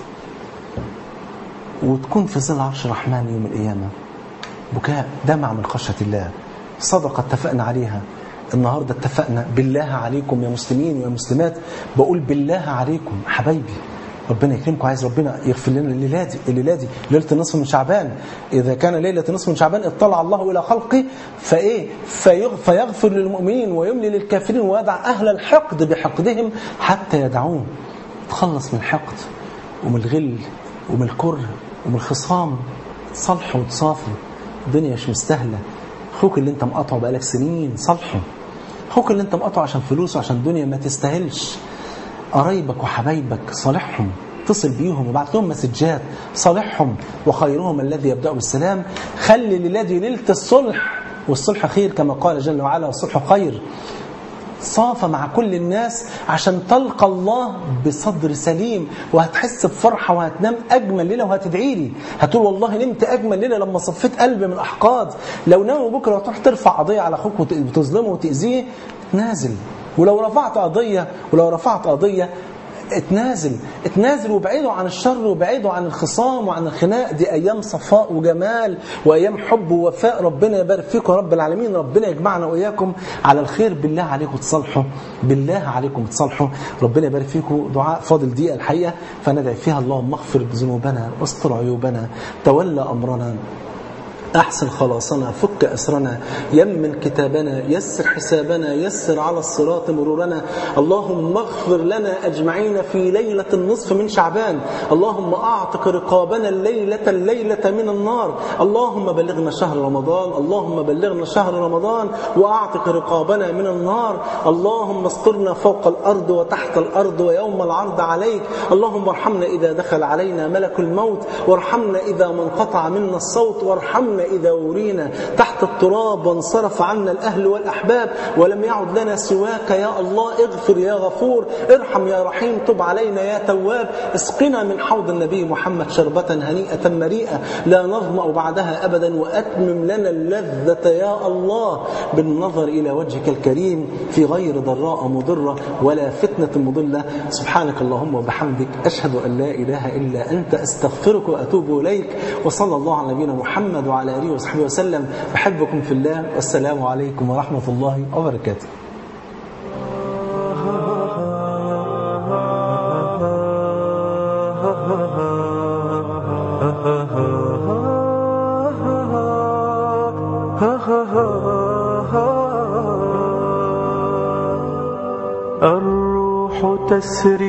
وتكون في ظل عرش الرحمن يوم القيامة بكاء دمع من خشية الله. صدقة اتفقنا عليها النهاردة، اتفقنا بالله عليكم يا مسلمين ويا مسلمات، بقول بالله عليكم حبايبي، ربنا يكرمكم، عايز ربنا يغفر لنا الليلة دي ليلة النصف من شعبان. إذا كان ليلة النصف من شعبان اطلع الله إلى خلقه فيغفر للمؤمنين ويملي للكافرين ويدع أهل الحقد بحقدهم حتى يدعون. تخلص من الحقد ومن الغل ومن الكره ومن الخصام، تصلح وتصافي. الدنيا مش مستاهله. اخوك اللي انت مقاطعه بقالك سنين صلحه، اخوك اللي انت مقاطعه عشان فلوس وعشان الدنيا ما تستاهلش، قرايبك وحبايبك صالحهم، اتصل بيهم وبعت لهم مسجات صالحهم، وخيرهم الذي يبدأ بالسلام. خلي للذي ليلة الصلح، والصلح خير كما قال جل وعلا والصلح خير. صافة مع كل الناس عشان تلقى الله بصدر سليم، وهتحس بفرحة وهتنام أجمل ليلة وهتدعي لي، هتقول والله نمت أجمل ليلة لما صفيت قلبي من الأحقاد. لو ناوي بكرة وتروح ترفع قضية على أخوك وتظلمه وتأذيه، تنازل. ولو رفعت قضية اتنازل وابعدوا عن الشر وابعدوا عن الخصام وعن الخناق. دي أيام صفاء وجمال وأيام حب ووفاء. ربنا يبارك فيكم رب العالمين، ربنا يجمعنا وإياكم على الخير. بالله عليكم تصلحوا، بالله عليكم تصلحوا. ربنا يبارك فيكم. دعاء فاضل دقيقة الحقيقة فندعي فيها اللهم اغفر ذنوبنا واستر عيوبنا، تولى أمرنا، أحسن خلاصنا، فك أسرنا، يمن كتابنا، يسر حسابنا، يسر على الصراط مرورنا. اللهم اغفر لنا أجمعين في ليلة النصف من شعبان. اللهم أعتق رقابنا الليلة من النار. اللهم بلغنا شهر رمضان، اللهم بلغنا شهر رمضان وأعتق رقابنا من النار. اللهم استرنا فوق الأرض وتحت الأرض ويوم العرض عليك. اللهم ارحمنا إذا دخل علينا ملك الموت، وارحمنا إذا ما انقطع منا الصوت، وارحمنا إذا ورينا تحت التراب وانصرف عنا الأهل والأحباب ولم يعد لنا سواك. يا الله اغفر يا غفور، ارحم يا رحيم، تب علينا يا تواب. اسقنا من حوض النبي محمد شربة هنيئة مريئة لا نظمأ بعدها أبدا، وأتمم لنا اللذة يا الله بالنظر إلى وجهك الكريم في غير ضراء مضرة ولا فتنة مضلة. سبحانك اللهم وبحمدك، أشهد أن لا إله إلا أنت، أستغفرك وأتوب إليك. وصلى الله على نبينا محمد وعلى آله وصحبه وسلم. بحبكم في الله، والسلام عليكم ورحمة الله وبركاته. الروح تسري